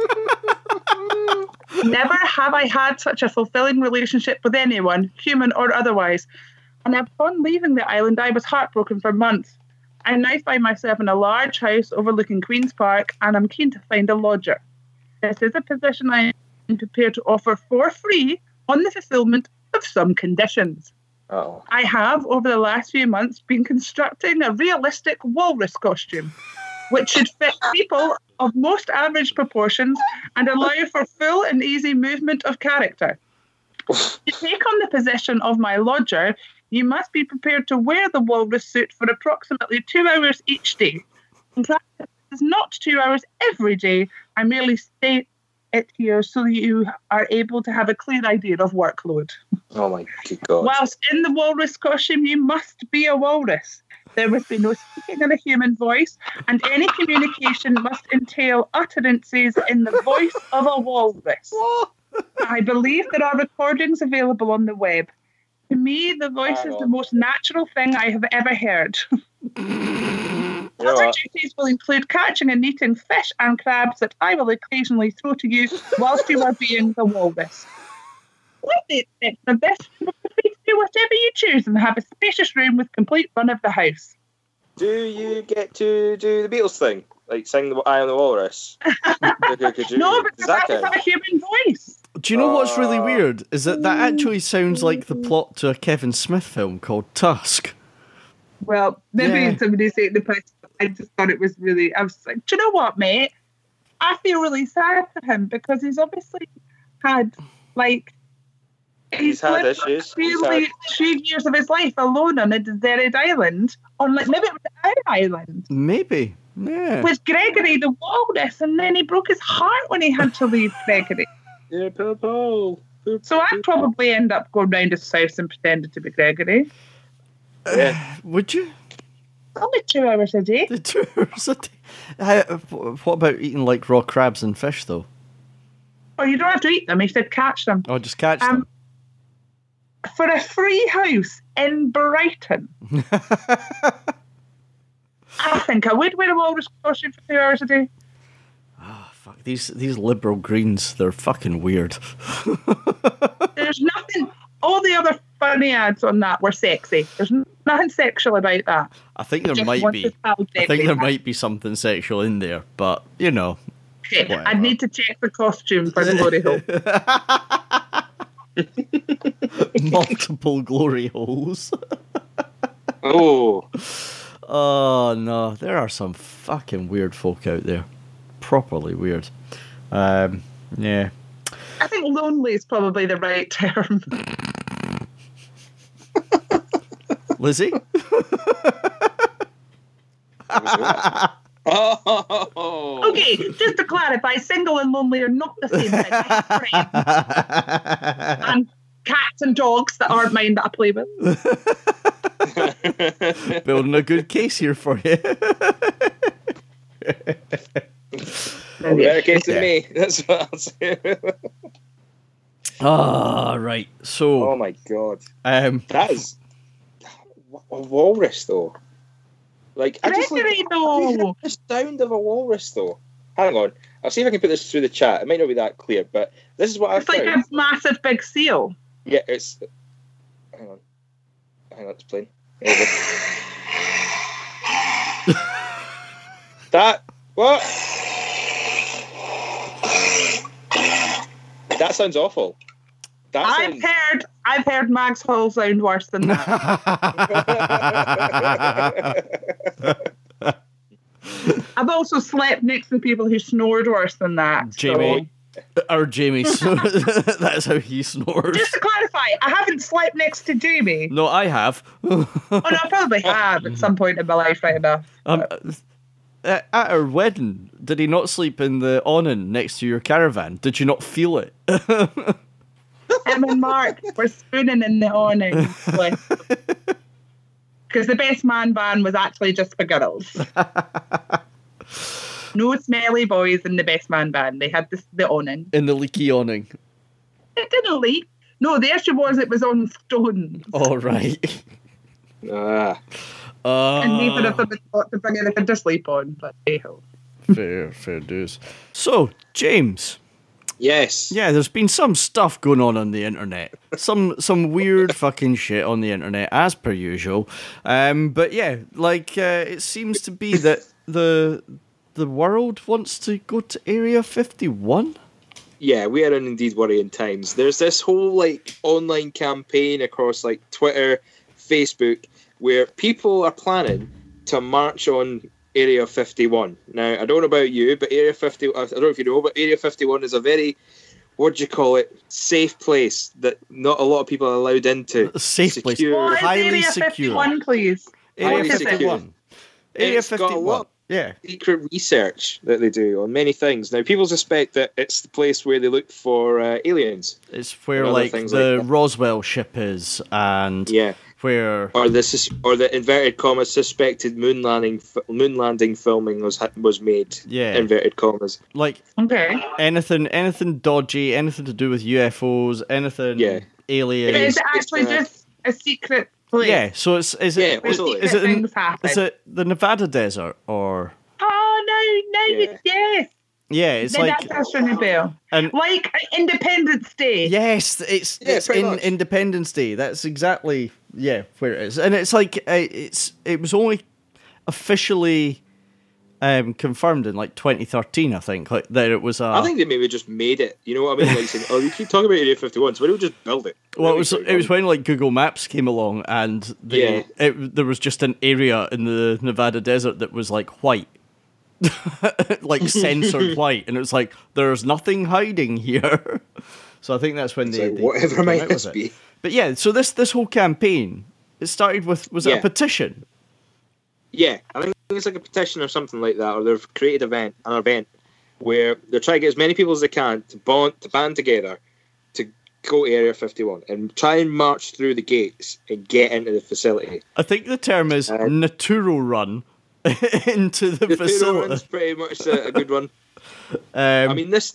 Never have I had such a fulfilling relationship with anyone, human or otherwise, and upon leaving the island I was heartbroken for months. I now find myself in a large house overlooking Queen's Park, and I'm keen to find a lodger. This is a position I am prepared to offer for free on the fulfilment of some conditions. Oh. I have, over the last few months, been constructing a realistic walrus costume, which should fit people of most average proportions and allow for full and easy movement of character. To take on the position of my lodger, you must be prepared to wear the walrus suit for approximately 2 hours each day. In practice, it's not 2 hours every day. I merely state it here so that you are able to have a clear idea of workload. Oh my good god. Whilst in the walrus costume, you must be a walrus. There must be no speaking in a human voice, and any communication must entail utterances in the voice of a walrus. I believe there are recordings available on the web. To me, the voice is the most natural thing I have ever heard. Other duties will include catching and eating fish and crabs that I will occasionally throw to you whilst you are being the walrus. With the exception of this, you will be free to do whatever you choose and have a spacious room with complete run of the house." Do you get to do the Beatles thing? Like sing the Eye on the Walrus? No, because that's not a human voice. Do you know what's really weird? Is that actually sounds like the plot to a Kevin Smith film called Tusk. Well, maybe somebody's saying the price. I just thought it was really. I was like, do you know what, mate? I feel really sad for him because he's obviously had he's had issues. Really, 2 years of his life alone on a deserted island, on maybe it was our island. Maybe, yeah. With Gregory the walrus, and then he broke his heart when he had to leave Gregory. Yeah, Popo. So I'd probably end up going round his house and pretending to be Gregory. Yeah. Would you? Only 2 hours a day. The 2 hours a day. What about eating like raw crabs and fish though? Oh, you don't have to eat them. He said catch them. Oh, just catch them. For a free house in Brighton, I think I would wear a walrus costume for 2 hours a day. Oh, fuck. These liberal greens, they're fucking weird. There's nothing. All the other funny ads on that were sexy. There's nothing sexual about that. I think there might be. I think there might be something sexual in there, but you know. Okay, I need to check the costume for the glory hole. Multiple glory holes. Oh. Oh no, there are some fucking weird folk out there. Properly weird. Yeah. I think lonely is probably the right term. Lizzie? Oh. Okay, just to clarify, single and lonely are not the same thing. I have friends and cats and dogs that aren't mine that I play with. Building a good case here for you. Better case than me. That's what I'll say. Right. So. Oh my god. That is a walrus though. Like I just the sound of a walrus though. Hang on, I'll see if I can put this through the chat. It might not be that clear, but this is what I found. It's like a massive big seal. Yeah, it's. Hang on, it's playing. That what? That sounds awful. I've I've heard Mag's Hall sound worse than that. I've also slept next to people who snored worse than that. Jamie. Or Jamie. That's how he snores. Just to clarify, I haven't slept next to Jamie. No, I have. Oh, no, I probably have at some point in my life, right enough. At our wedding, did he not sleep in the awning next to your caravan? Did you not feel it? Him and Mark were spooning in the awning. Because the best man van was actually just for girls. No smelly boys in the best man van. They had the awning. In the leaky awning. It didn't leak. No, the issue was it was on stones. Oh, right. And neither of them had thought to bring anything to sleep on, but hey-ho. Fair dues. So, James. Yes. Yeah, there's been some stuff going on the internet. Some weird fucking shit on the internet, as per usual. But yeah, it seems to be that the world wants to go to Area 51. Yeah, we are in indeed worrying times. There's this whole online campaign across Twitter, Facebook, where people are planning to march on Area 51. Now, I don't know about you, but Area 50, I don't know if you know, but Area 51 is a very, safe place that not a lot of people are allowed into. A safe place. What is highly Area secure. 51, please? Area Highly 51. Area It's got a 51. lot. Yeah. Secret research that they do on many things. Now, people suspect that it's the place where they look for aliens. It's where and other things the like that. Roswell ship is, and where or the inverted commas suspected moon landing filming was made. Yeah. Inverted commas. Okay. anything dodgy, anything to do with UFOs, anything aliens. Is it actually just a secret place? Yeah. So is it things happen. is it the Nevada desert or? Oh no, yes. Yeah, it's Then that does ring a bell. and Like Independence Day. yes, it's pretty in much. Independence Day. That's exactly where it is, and it's it was only officially confirmed in 2013, I think, that it was. I think they maybe just made it. You know what I mean? Saying, "Oh, you keep talking about Area 51, so why don't we just build it?" Well, it was when Google Maps came along, and there was just an area in the Nevada desert that was white. Censored white, and it was there's nothing hiding here. So I think that's when they whatever might this be. But yeah, so this whole campaign, it started with it a petition? Yeah, I think it's a petition or something like that, or they've created an event where they're trying to get as many people as they can to band together to go to Area 51 and try and march through the gates and get into the facility. I think the term is Naturo Run into the facility. Run's pretty much a good one. I mean, this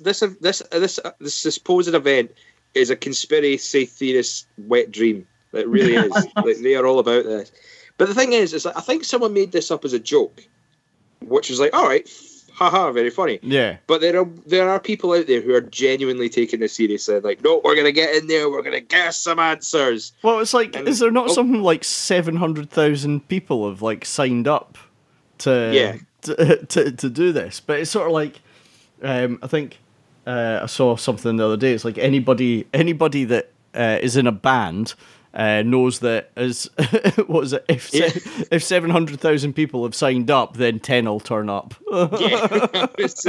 supposed event is a conspiracy theorist wet dream. It really is. They are all about this. But the thing is I think someone made this up as a joke, which was all right, haha, very funny. Yeah. But there are people out there who are genuinely taking this seriously. No, we're going to get in there. We're going to get some answers. Well, it's is there not something 700,000 people have signed up to do this? But it's sort of I think I saw something the other day. It's anybody that is in a band knows that as what is it? If 700,000 people have signed up, then 10 will turn up. It's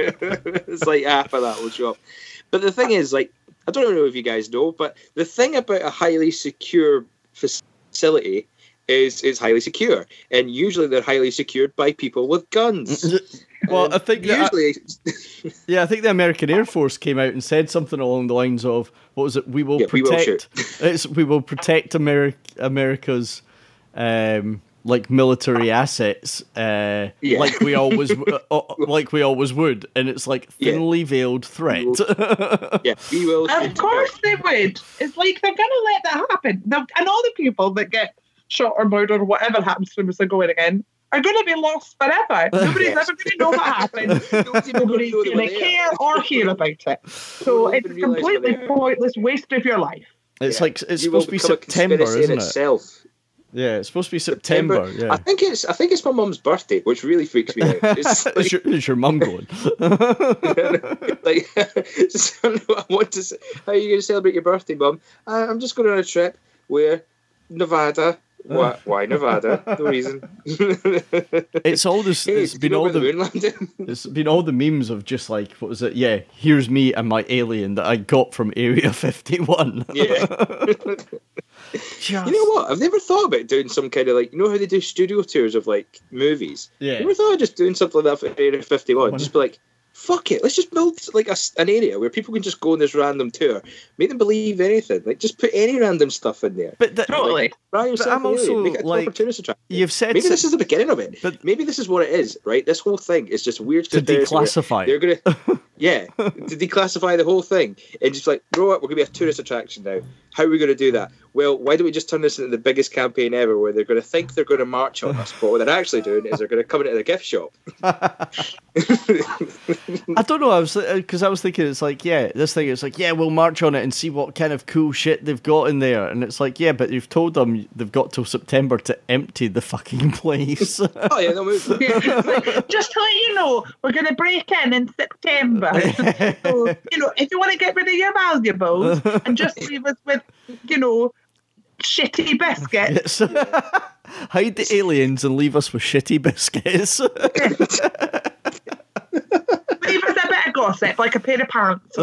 half of that will show up. But the thing is, I don't know if you guys know, but the thing about a highly secure facility is it's highly secure, and usually they're highly secured by people with guns. Well, I think usually, I think the American Air Force came out and said something along the lines of, "What was it? We will protect. We will protect America's military assets, like we always would." And it's thinly veiled threat. We will. Of course they would. It's they're gonna let that happen. And all the people that get shot or murdered or whatever happens to them as they're going again are going to be lost forever. Nobody's ever going to know what happened. Nobody's going to care or hear about it. So it's a completely pointless waste of your life. It's it's supposed to be September, isn't it? Yeah, it's supposed to be September. Yeah. I think it's my mum's birthday, which really freaks me out. It's like, is your mum going? like, I want to say, how are you going to celebrate your birthday, Mum? I'm just going on a trip where Nevada. Why Nevada? No reason. It's all this. Hey, It's been all the moon landing. It's been all the memes of just like, what was it? Yeah, here's me and my alien that I got from Area 51. Yeah. You know what? I've never thought about doing some kind of like, you know how they do studio tours of like movies? Yeah. Never thought of just doing something like that for Area 51. Just be like, fuck it, let's just build like an area where people can just go on this random tour, make them believe anything. Like, just put any random stuff in there. But Totally. But I'm also make it a like, tourist attraction. you've said Maybe this is the beginning of it. but Maybe this is what it is, right? This whole thing is just weird to conspiracy where declassify. they're gonna, to declassify the whole thing and just like, grow up, we're gonna be a tourist attraction now. How are we going to do that? Well, why don't we just turn this into the biggest campaign ever, where they're going to think they're going to march on us, but what they're actually doing is they're going to come into the gift shop. I don't know. I was thinking it's like, yeah, this thing is like, yeah, we'll march on it and see what kind of cool shit they've got in there, and it's like, yeah, but you've told them they've got till September to empty the fucking place. Oh yeah, they'll move. Just to let you know, we're going to break in September. So, if you want to get rid of your valuables and just leave us with, shitty biscuits. Yes. Hide the aliens and leave us with shitty biscuits. Leave us a bit of gossip, like a pair of pants.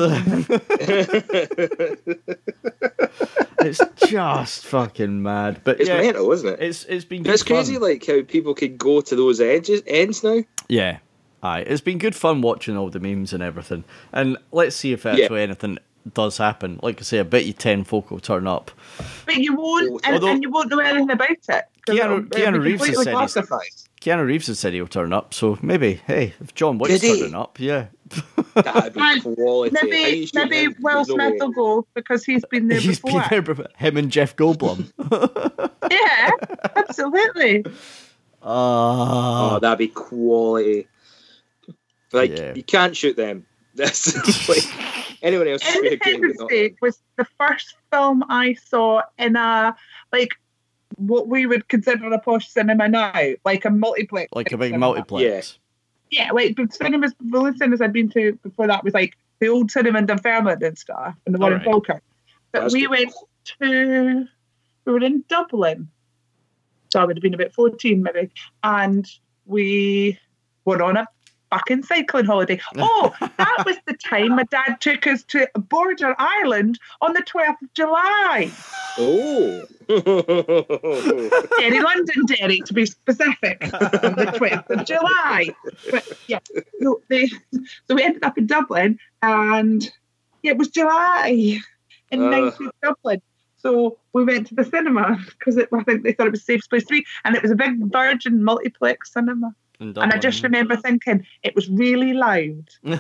It's just fucking mad. But It's mental, isn't it? It's been good It's crazy, fun. like how people can go to those ends now. Yeah. Aye. It's been good fun watching all the memes and everything. And let's see if actually anything does happen. Like I say, I bet you 10 folk will turn up. But you won't, and you won't know anything about it. Keanu Reeves has said classified. Keanu Reeves has said he'll turn up, so maybe, hey, if John Wick's Did he? turning up, yeah. That'd be quality. How you Maybe shoot him? Will There's no Smith way. will go because he's been there He's before. been there before. Him and Jeff Goldblum. Yeah, absolutely. Oh, that'd be quality. Like, Yeah. you can't shoot them. That's like anyone else. would be a game, Independence but not- Day was the first film I saw in a, like, what we would consider a posh cinema now, like a multiplex. Like a big cinema. multiplex. Yeah, like the cinemas, the only cinemas I'd been to before that was like the old cinema in Dunfermline and stuff, and the one in Alright. Falkirk. But That's we good. went to, we were in Dublin, so I would have been about 14 maybe, and we were on a fucking cycling holiday. Oh, that was the time my dad took us to Border Island on the 12th of July. Oh. Derry, London, Derry, to be specific, on the 12th of July. But yeah, so we ended up in Dublin, and it was July in 90s Dublin. So we went to the cinema because I think they thought it was the safest place to be, and it was a big Virgin multiplex cinema. And I just remember thinking it was really loud. You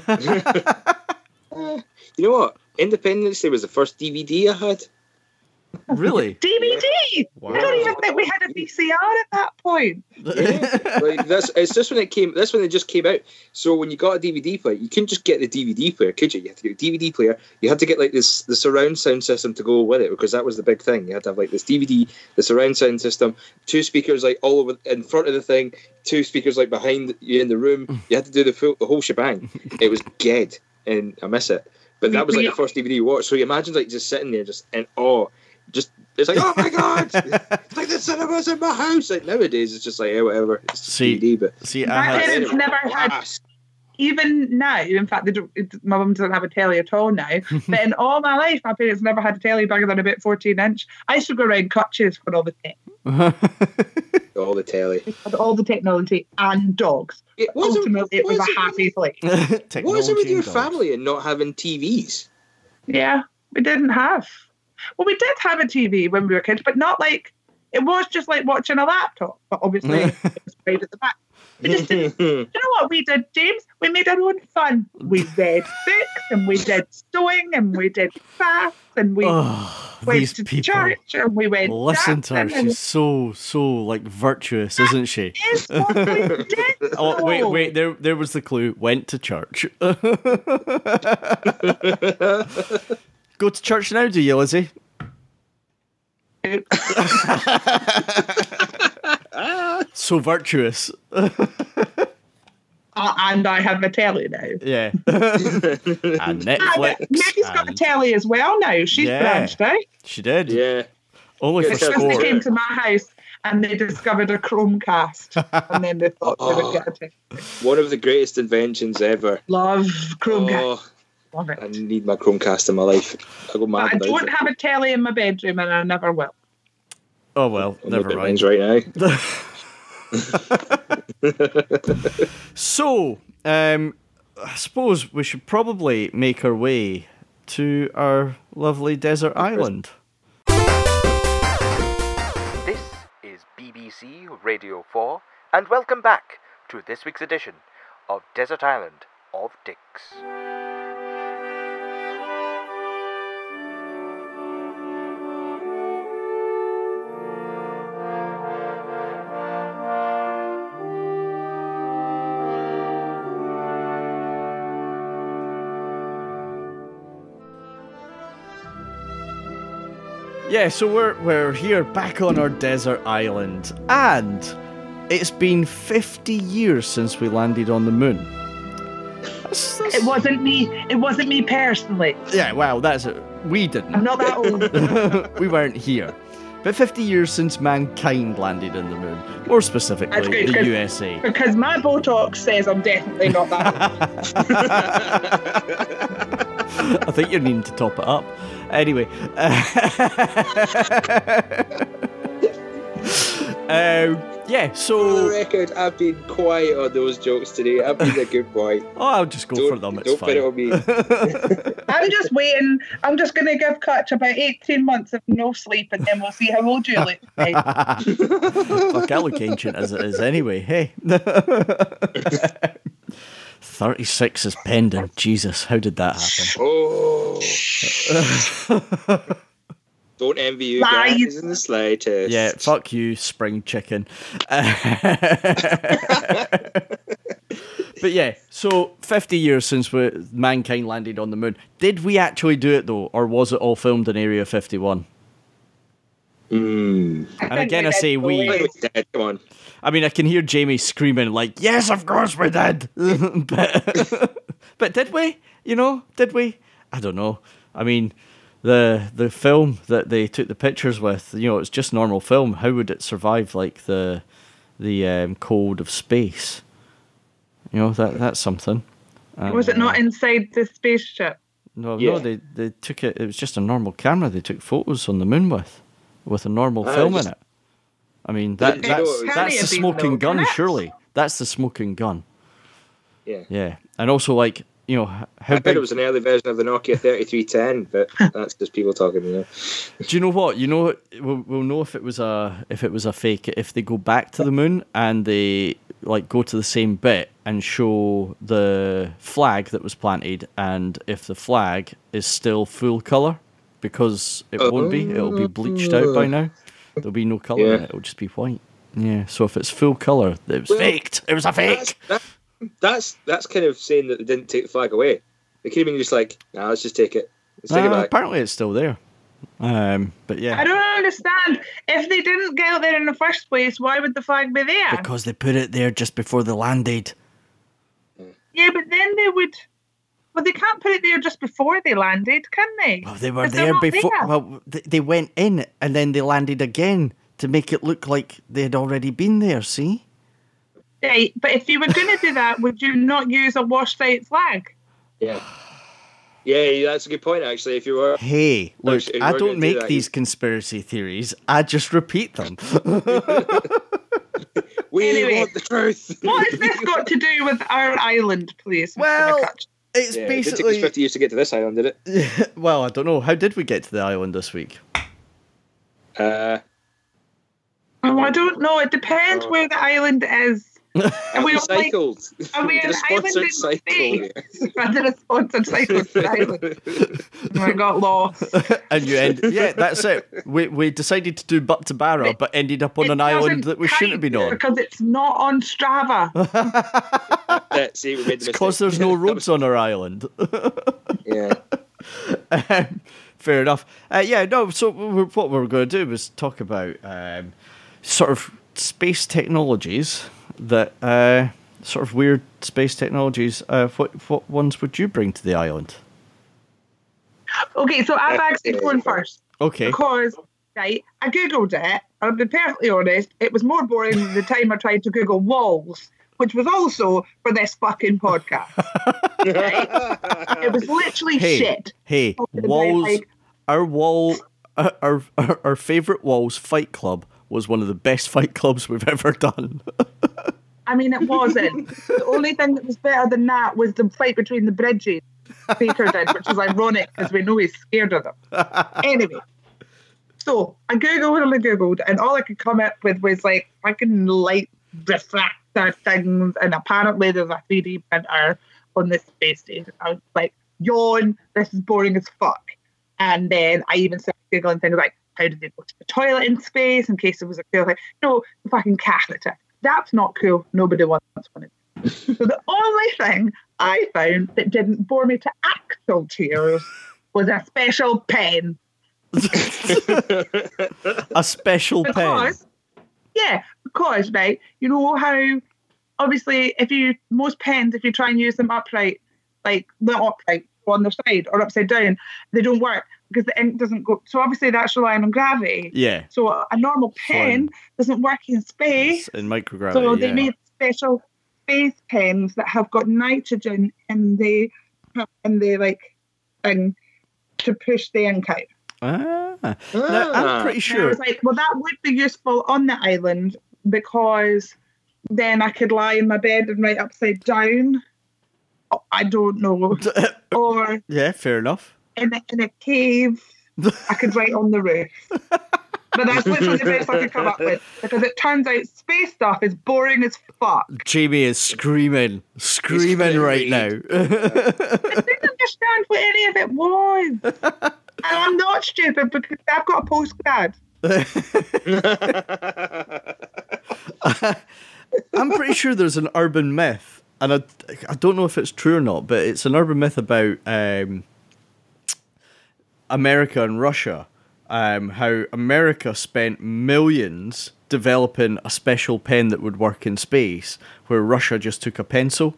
know what? Independence Day was the first DVD I had. Really? DVD! Wow. I don't even think we had a VCR at that point. Like it's just when it came. That's when it just came out. So when you got a DVD player, you couldn't just get the DVD player, could you? You had to get a DVD player. You had to get like the surround sound system to go with it, because that was the big thing. You had to have like this DVD, the surround sound system, 2 speakers like all over in front of the thing, 2 speakers like behind you in the room. You had to do the whole shebang. It was dead, and I miss it. But that was like the first DVD you watched. So you imagine like just sitting there, just in awe. Just it's like, oh my god, it's like the cinema's in my house. Like nowadays, it's just like, yeah, whatever. It's just DVD, but See, My I had, parents never had, even now, in fact, my mum doesn't have a telly at all now, but in all my life, my parents never had a telly bigger than about 14-inch. I used to go around crutches for all the tech, all the telly. all the technology and dogs. Ultimately, it was a happy place. What is it with your dogs. family and not having TVs? Yeah, we didn't have. Well, we did have a TV when we were kids, but not like, it was just like watching a laptop, but obviously it was right at the back. We just didn't. You know what we did, James? We made our own fun. We read books, and we did sewing, and we did crafts, and we went these to people. church, and we went Listen to her. dancing, and She's so like virtuous, isn't she? it's what we did. Oh wait! There was the clue. Went to church. Go to church now, do you, Lizzie? So virtuous. And I have a telly now. Yeah. And Netflix. Maggie's got a telly as well now. She's branched out. She did. Yeah. Only for It's just sport. they came to my house and they discovered a Chromecast. And then they thought they would get a telly. One of the greatest inventions ever. Love Chromecast. Oh, Love it. I need my Chromecast in my life. I go mad But I about don't it. have a telly in my bedroom and I never will. Oh, well, I'm never looking at mind. mine's right now. So, I suppose we should probably make our way to our lovely desert island. This is BBC Radio 4, and welcome back to this week's edition of Desert Island of Dicks. Yeah, so we're here back on our desert island, and it's been 50 years since we landed on the moon. That's- It wasn't me. It wasn't me personally. Yeah, well, that's it. We didn't. I'm not that old. We weren't here. But 50 years since mankind landed on the moon. More specifically, That's great, the 'cause- USA. Because my Botox says I'm definitely not that old. I think you're needing to top it up. Anyway. Yeah, For the so... record, I've been quiet on those jokes today. I've been a good boy. Oh, I'll just go for them, it's don't put it fine. on me. I'm just waiting. I'm just going to give Clutch about 18 months of no sleep and then we'll see how old you look. Right? Fuck, I look ancient as it is anyway, hey. 36 is pending. Jesus, how did that happen? Oh. Don't envy you Lies. guys in the slightest. Yeah, fuck you, spring chicken. But yeah, so 50 years since mankind landed on the moon. Did we actually do it though, or was it all filmed in Area 51? And again, I say we. I think we did. Come on. I mean, I can hear Jamie screaming like, "Yes, of course we did." but did we? You know, did we? I don't know. I mean, the film that they took the pictures with, you know, it's just normal film. How would it survive like the cold of space? You know, that's something. Was it not inside the spaceship? No, Yeah. no, they took it. It was just a normal camera. They took photos on the moon with a normal film in it. I mean, Did you know it was- that's the smoking gun, Can it? surely. That's the smoking gun. Yeah. Yeah, and also like, you know, how I bet big? it was an early version of the Nokia 3310, but that's just people talking, you know. Do you know what? You know, we'll know if it was a fake if they go back to the moon and they like go to the same bit and show the flag that was planted, and if the flag is still full color, because it won't be. It'll be bleached out by now. There'll be no color in Yeah. it. It'll just be white. Yeah. So if it's full color, it was Well, faked. It was a fake. That's kind of saying that they didn't take the flag away. They could have been just like, nah, let's just take it. Let's take it back. Apparently, it's still there. But yeah. I don't understand. If they didn't get out there in the first place, why would the flag be there? Because they put it there just before they landed. Yeah, but then they would. Well, they can't put it there just before they landed, can they? Well, they were 'Cause they're there not before. there. Well, they went in and then they landed again to make it look like they had already been there. See? Right, but if you were going to do that, would you not use a washed out flag? Yeah. Yeah, that's a good point, actually. If you were. Hey, look, if you I were don't gonna do make that, these conspiracy theories. I just repeat them. We Anyway. want the truth. What has this got to do with our island, please? Mr. Well, McCutcheon? it's Yeah, it did take us basically. 50 years to get to this island, did it? Well, I don't know. How did we get to the island this week? Oh, I don't know. It depends Oh. where the island is. Are we We on, like, cycled. are we did an a sponsored island in cycle. space? I did a sponsored cycle to the island. And I got lost. And you end. Yeah, that's it. We decided to do Butt to Barra, but ended up on It an island doesn't that we shouldn't have been count on. because it's not on Strava. See, we made the Because mistake. there's no roads on our island. Yeah. Fair enough. Yeah, no. So what we were going to do was talk about sort of space technologies that sort of weird space technologies. What ones would you bring to the island? Okay, so I'm actually going first. Okay. Because, right, I Googled it. I'll be perfectly honest, it was more boring than the time I tried to Google walls, which was also for this fucking podcast. Right? It was literally shit. Hey, walls. Our favourite Walls Fight Club was one of the best fight clubs we've ever done. I mean, it wasn't. The only thing that was better than that was the fight between the bridges Baker did, which is ironic because we know he's scared of them. Anyway, so I Googled, and all I could come up with was like fucking light refractor things, and apparently there's a 3D printer on this space station. I was like, yawn, this is boring as fuck. And then I even started Googling things like, how did they go to the toilet in space in case it was a cool thing? No, the fucking catheter. That's not cool. Nobody wants one. So the only thing I found that didn't bore me to actual tears was a special pen. A special pen? Yeah, because, right, you know how, obviously, if you try and use them upright, like not upright, on their side or upside down, they don't work because the ink doesn't go. So obviously that's relying on gravity. Yeah. So a normal pen doesn't work in space. In microgravity. So they made special space pens that have got nitrogen in the like thing to push the ink out. Now, I'm pretty sure. And I was like, well, that would be useful on the island because then I could lie in my bed and write upside down. I don't know. Or yeah, fair enough. In a cave, I could write on the roof. But that's literally the best I could come up with because it turns out space stuff is boring as fuck. Jamie is screaming right now. I didn't understand what any of it was. And I'm not stupid because I've got a postcard. I'm pretty sure there's an urban myth. And I don't know if it's true or not, but it's an urban myth about America and Russia. How America spent millions developing a special pen that would work in space, where Russia just took a pencil.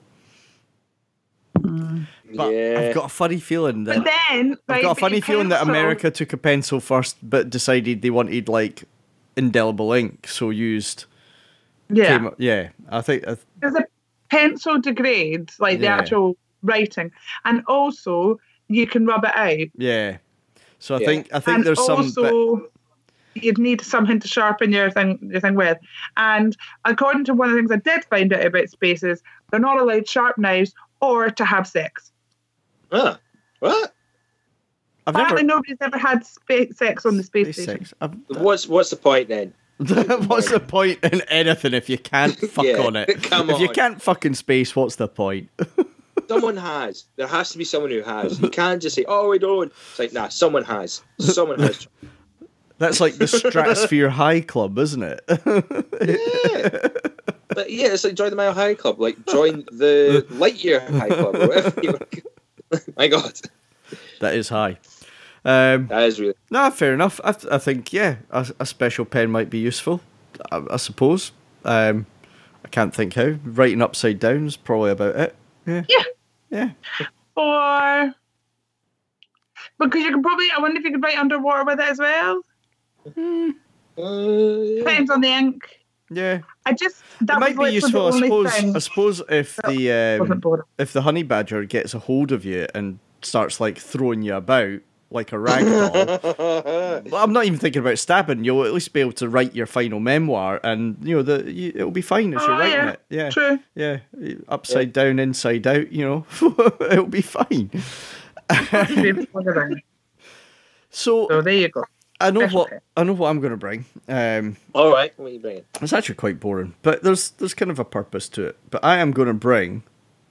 But I've got a funny feeling that America took a pencil first, but decided they wanted like indelible ink, so used. Yeah, I think. Because a pencil degrades, like the actual writing, and also you can rub it out. Yeah. So I think there's also, you'd need something to sharpen your thing with. And according to one of the things I did find out about spaces, they're not allowed sharp knives or to have sex. What? Apparently nobody's ever had sex on the space station. What's the point then? What's the point in anything if you can't fuck on it? If you can't fuck in space, what's the point? Someone has. There has to be someone who has. You can't just say, "Oh, we don't." It's like, nah, someone has. Someone has. That's like the Stratosphere High Club, isn't it? Yeah. But yeah, it's like join the Mile High Club, like join the Lightyear High Club, or whatever. My God, that is high. That is really. No, fair enough. I think a special pen might be useful. I suppose. I can't think how. Writing upside down is probably about it. Yeah. Or because you can probably. I wonder if you could write underwater with it as well. Depends on the ink. Yeah. That might be useful. I suppose if the honey badger gets a hold of you and starts like throwing you about like a rag doll. Well, I'm not even thinking about stabbing. You'll at least be able to write your final memoir, and it'll be fine as you're writing it. Yeah, true. Yeah, upside down, inside out. It'll be fine. So there you go. I know what I'm going to bring. All right, what are you bringing? It's actually quite boring, but there's kind of a purpose to it. But I am going to bring,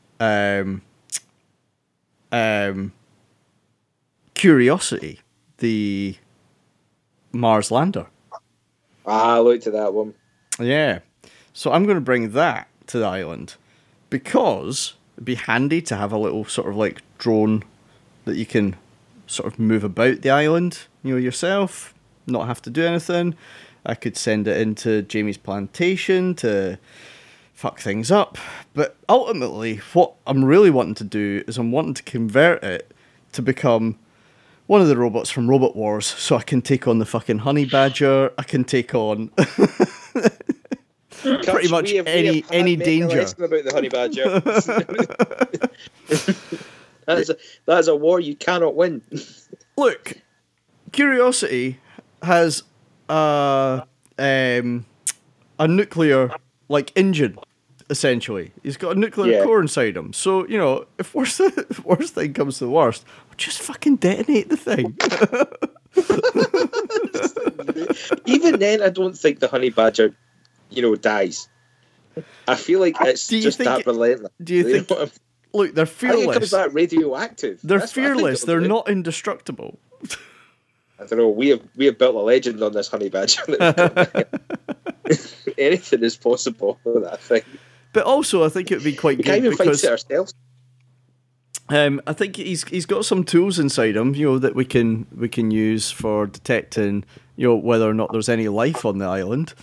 Curiosity, the Mars lander. I looked at that one. Yeah, so I'm going to bring that to the island because it'd be handy to have a little sort of like drone that you can sort of move about the island, yourself, not have to do anything. I could send it into Jamie's plantation to fuck things up. But ultimately, what I'm really wanting to do is I'm wanting to convert it to become one of the robots from Robot Wars, so I can take on the fucking honey badger. I can take on pretty much any danger. About the honey badger. that is a war you cannot win. Look, Curiosity has a nuclear engine. Essentially, he's got a nuclear core inside him. So if worst thing comes to the worst, we'll just fucking detonate the thing. Even then, I don't think the honey badger, dies. I feel like it's just that relentless. Do you think? Look, they're fearless. I think it comes back radioactive. They're fearless. They're not indestructible. I don't know. We have built a legend on this honey badger. Anything is possible with that thing. But also, I think it would be quite good because fight it ourselves. I think he's got some tools inside him, that we can use for detecting, whether or not there's any life on the island.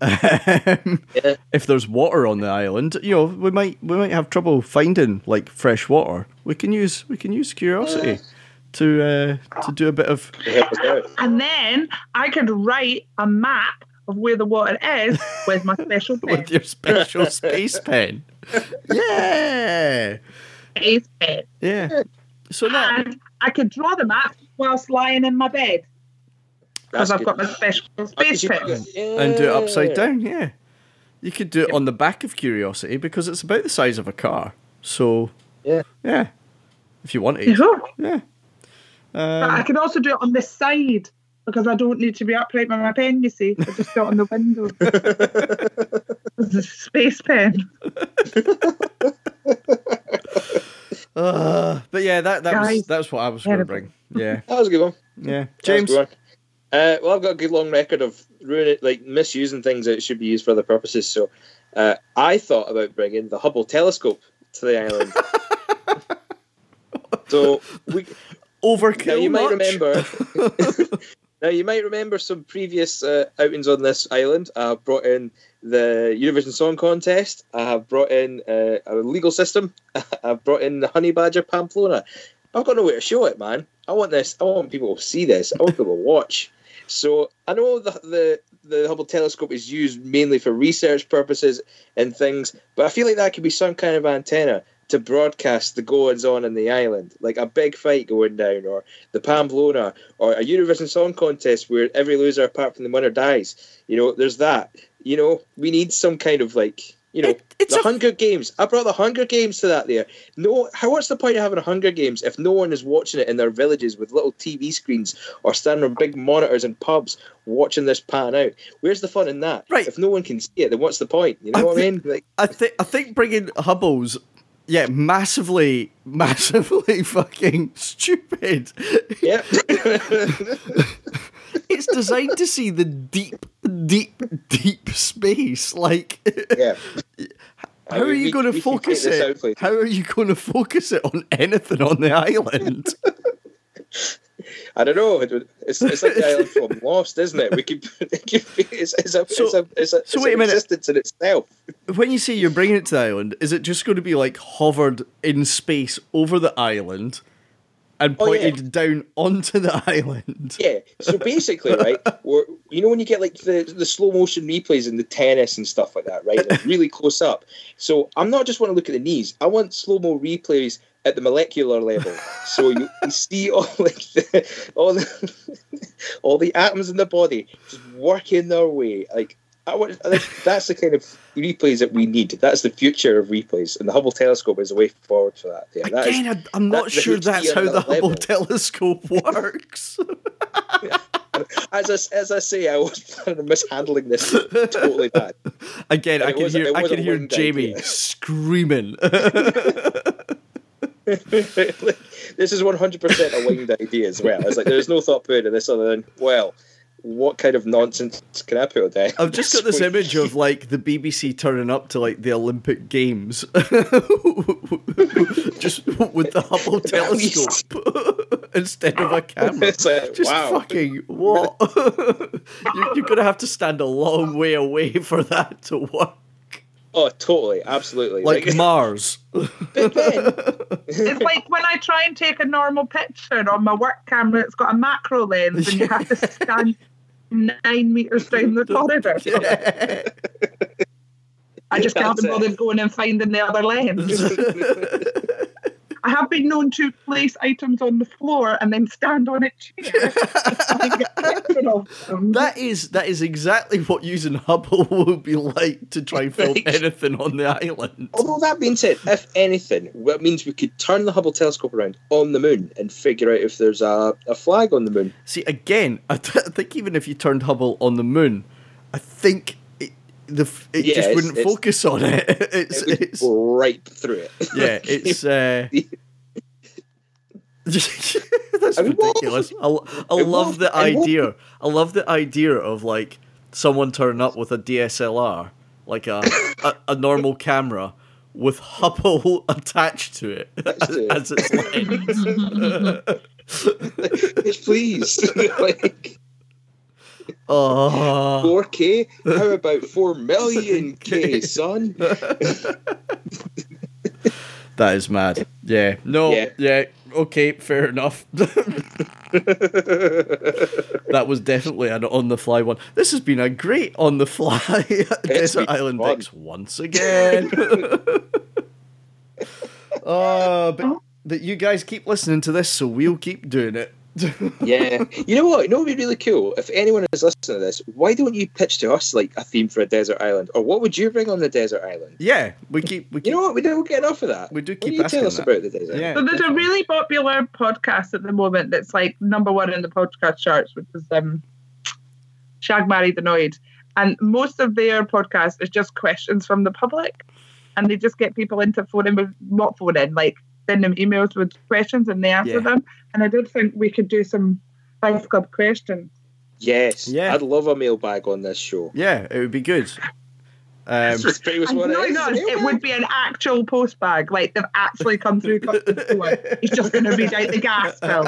If there's water on the island, we might have trouble finding fresh water. We can use Curiosity to do a bit of. And then I could write a map of where the water is with my special pen. With your special space pen. Yeah. Space pen. Yeah. So now and I could draw the map whilst lying in my bed. Because I've got my special space pen. And do it upside down, yeah. You could do it on the back of Curiosity because it's about the size of a car. So, yeah. If you wanted. Yeah. But I can also do it on this side because I don't need to be upright with my pen, you see. I just do it on the window. It's a space pen. But yeah, that's what I was going to bring. Yeah. That was a good one. Yeah. James? Well, I've got a good long record of misusing things that should be used for other purposes. So I thought about bringing the Hubble telescope to the island. So we overkill. Now you might remember some previous outings on this island. I have brought in the Eurovision Song Contest. I have brought in a legal system. I've brought in the honey badger Pamplona. I've got no way to show it, man. I want this. I want people to see this. I want people to watch. So I know the Hubble telescope is used mainly for research purposes and things, but I feel like that could be some kind of antenna to broadcast the goings-on in the island, like a big fight going down, or the Pamplona, or a Eurovision Song Contest where every loser apart from the winner dies. There's that. We need some kind of the Hunger Games. I brought the Hunger Games to that there. What's the point of having a Hunger Games if no one is watching it in their villages with little TV screens or standing on big monitors in pubs watching this pan out? Where's the fun in that? Right. If no one can see it, then what's the point? You know what I mean? I think bringing Hubbles, massively fucking stupid. Yeah. It's designed to see the deep space. Yeah. How are you going to focus it? How are you going to focus it on anything on the island? I don't know. It's like the island from Lost, isn't it? It's a wait a minute. Existence in itself. When you say you're bringing it to the island, is it just going to be hovered in space over the island and pointed down onto the island? Yeah. So basically, right, when you get the slow motion replays in the tennis and stuff like that, right, really close up. So I'm not just want to look at the knees. I want slow mo replays at the molecular level, so you see all the atoms in the body just working their way. That's the kind of replays that we need. That's the future of replays, and the Hubble telescope is a way forward for that. Yeah, I'm not sure that's how the Hubble telescope works. As I say, I was planning on mishandling this totally bad. Again, I can hear Jamie screaming. This is 100% a winged idea as well. It's there's no thought put into this other than, what kind of nonsense can I put on? I've just got this image of like the BBC turning up to like the Olympic Games, just with the Hubble telescope instead of a camera. It's like, Just wow. fucking what? You're gonna have to stand a long way away for that to work. Oh, totally, absolutely. Like Mars. But then, It's like when I try and take a normal picture on my work camera, it's got a macro lens and you have to stand 9 meters down the corridor. Yeah. I just can't That's be it. bothered going and finding the other lens. I have been known to place items on the floor and then stand on a chair. and get pictures of them. That is exactly what using Hubble will be like to try and film anything on the island. although that being said, if anything, that means we could turn the Hubble telescope around on the moon and figure out if there's a flag on the moon. See, again, I think even if you turned Hubble on the moon, I think it Yeah, just wouldn't it's- focus on it. It would It's go right through it. yeah, it's that's I mean, what? ridiculous. I love the idea. I love the idea of like someone turning up with a DSLR, like a normal camera with Hubble attached to it as its lens. Bitch, please. Like, Oh, 4K? How about 4 million K, son? that is mad. Yeah. No. Yeah. Yeah. Okay. Fair enough. That was definitely an on-the-fly one. This has been a great on-the-fly Desert been Island fun. Dicks once again. But you guys keep listening to this, so we'll keep doing it. Yeah. You know what? You know what would be really cool? If anyone is listening to this, why don't you pitch to us like a theme for a desert island? Or what would you bring on the desert island? Yeah, we keep. You know what? We don't get enough of that. We do What keep do you asking tell us that. about the desert Yeah. island? So there's a definitely. really popular podcast at the moment that's like #1 in the podcast charts, which is Shag Married Annoyed. And most of their podcast is just questions from the public. And they just get people into like send them emails with questions and they answer Yeah. them. And I did think we could do some Fight Club questions. Yes. Yeah. I'd love a mailbag on this show. Yeah, it would be good. That's pretty much And what it no, is. no, a it mailbag. would be an actual post bag. Like they've actually come through customs door. He's just going to read out the gas bill.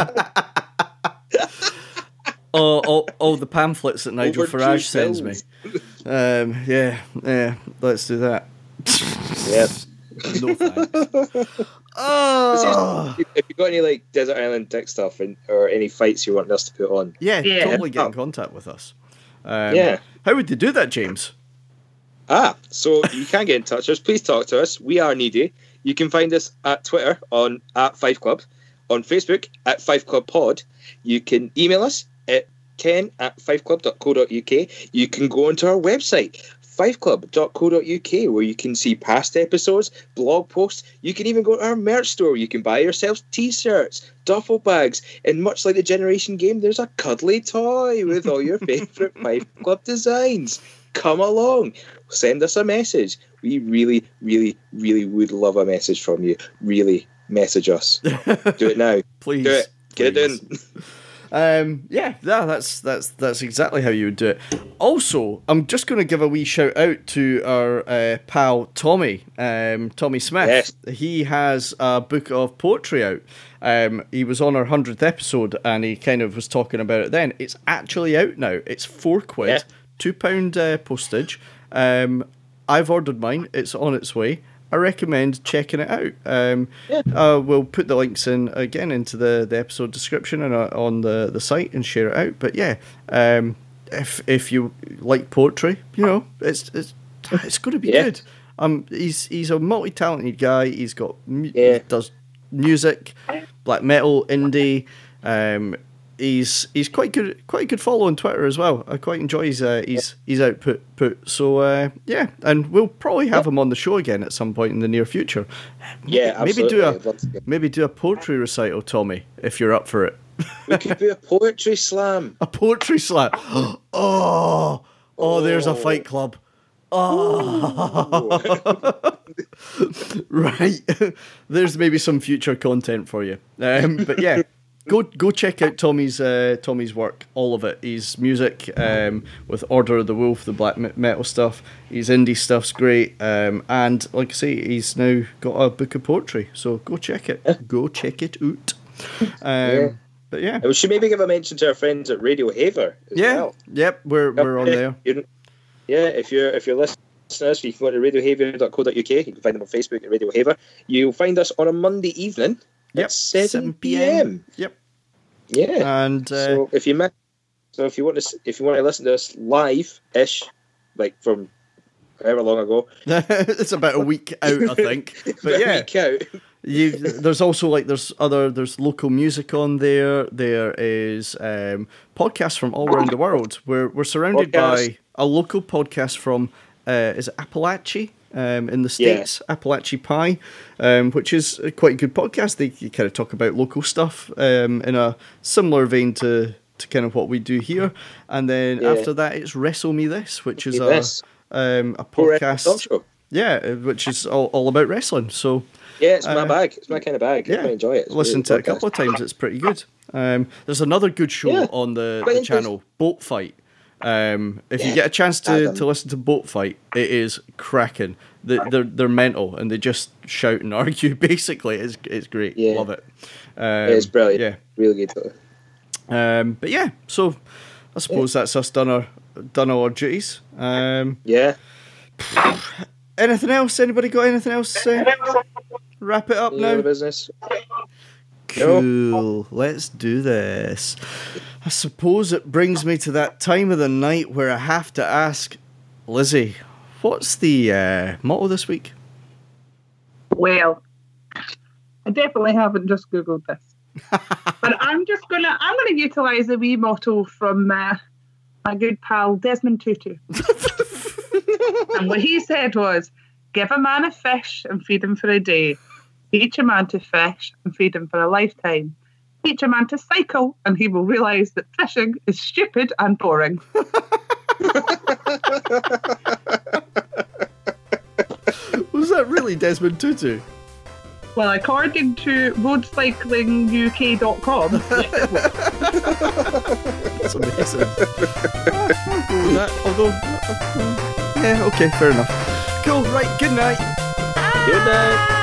Oh, the pamphlets that Nigel Overdue Farage sends me. bills. Yeah, let's do that. Yep. No thanks. Oh, If you got any like desert island dick stuff or any fights you want us to put on, yeah, Yeah. totally get in contact with us. Yeah. How would they do that, James? So you can get in touch with us. Please talk to us. We are needy. You can find us at Twitter on @5club, on Facebook at 5clubpod. You can email us at ken@5club.co.uk. You can go onto our website, 5club.co.uk, where you can see past episodes, blog posts. You can even go to our merch store. You can buy yourselves t-shirts, duffel bags, and much like the Generation game, there's a cuddly toy with all your favourite 5 Club designs. Come along. Send us a message. We really, really, really would love a message from you. Really, message us. Do it now. Please. Do it. Get please. it done. That's exactly how you would do it. Also, I'm just going to give a wee shout out to our pal Tommy, Tommy Smith. Yes. He has a book of poetry out. He was on our 100th episode and he kind of was talking about it then. It's actually out now. It's £4, Yeah. £2 postage. I've ordered mine. It's on its way. I recommend checking it out. We'll put the links in again into the episode description and on the site and share it out. But yeah, if you like poetry, you know it's going to be Yeah. good. He's a multi-talented guy. He's got he does music, black metal, indie. He's quite good follow on Twitter as well. I quite enjoy his output. So yeah, and we'll probably have him on the show again at some point in the near future. Yeah, absolutely. I'd love to get- Maybe do a poetry recital, Tommy, if you're up for it. We could do a poetry slam. A poetry slam. Oh, there's a Fight Club. Oh, right. There's maybe some future content for you. But yeah. go check out Tommy's work, all of it. His music, with Order of the Wolf, the black metal stuff. His indie stuff's great, and like I say, he's now got a book of poetry. So go check it. Go check it out. But yeah, we should maybe give a mention to our friends at Radio Haver as well. Yep, we're on there. Yeah, if you're listening. Listeners, you can go to radiohaver.co.uk. You can find them on Facebook at Radio Haver. You'll find us on a Monday evening at 7 p.m. Yep. Yeah. And so if you want to listen to us live-ish, like from however long ago, it's about a week out, I think. But yeah, a week out. There's also there's local music on there. There is podcasts from all around the world. We're surrounded by a local podcast from. Is it Appalachia in the States? Yeah. Appalachia Pie, which is quite a good podcast. They kind of talk about local stuff in a similar vein to kind of what we do here. And then after that, it's Wrestle Me This, which is a podcast. Yeah, which is all about wrestling. So yeah, it's my bag. It's my kind of bag. Yeah, I enjoy it. Listen to it a couple of times. It's pretty good. There's another good show on the channel, Boat Fight. If you get a chance to listen to Boat Fight, it is cracking. They're mental and they just shout and argue. Basically, it's great. Yeah. Love it. It's brilliant. Yeah, really good. But yeah, so I suppose that's us done all our duties. Yeah. Anything else? Anybody got anything else to say? Wrap it up now. Business. Cool. No. Let's do this. I suppose it brings me to that time of the night where I have to ask, Lizzie, what's the motto this week? Well, I definitely haven't just Googled this. But I'm gonna utilise a wee motto from my good pal Desmond Tutu. And what he said was, give a man a fish and feed him for a day. Teach a man to fish and feed him for a lifetime. Teach a man to cycle and he will realise that fishing is stupid and boring. Was that really Desmond Tutu? Well, according to roadcyclinguk.com. That's amazing. I'll go with that. Although, yeah, okay, fair enough. Cool, right, good night. Good night.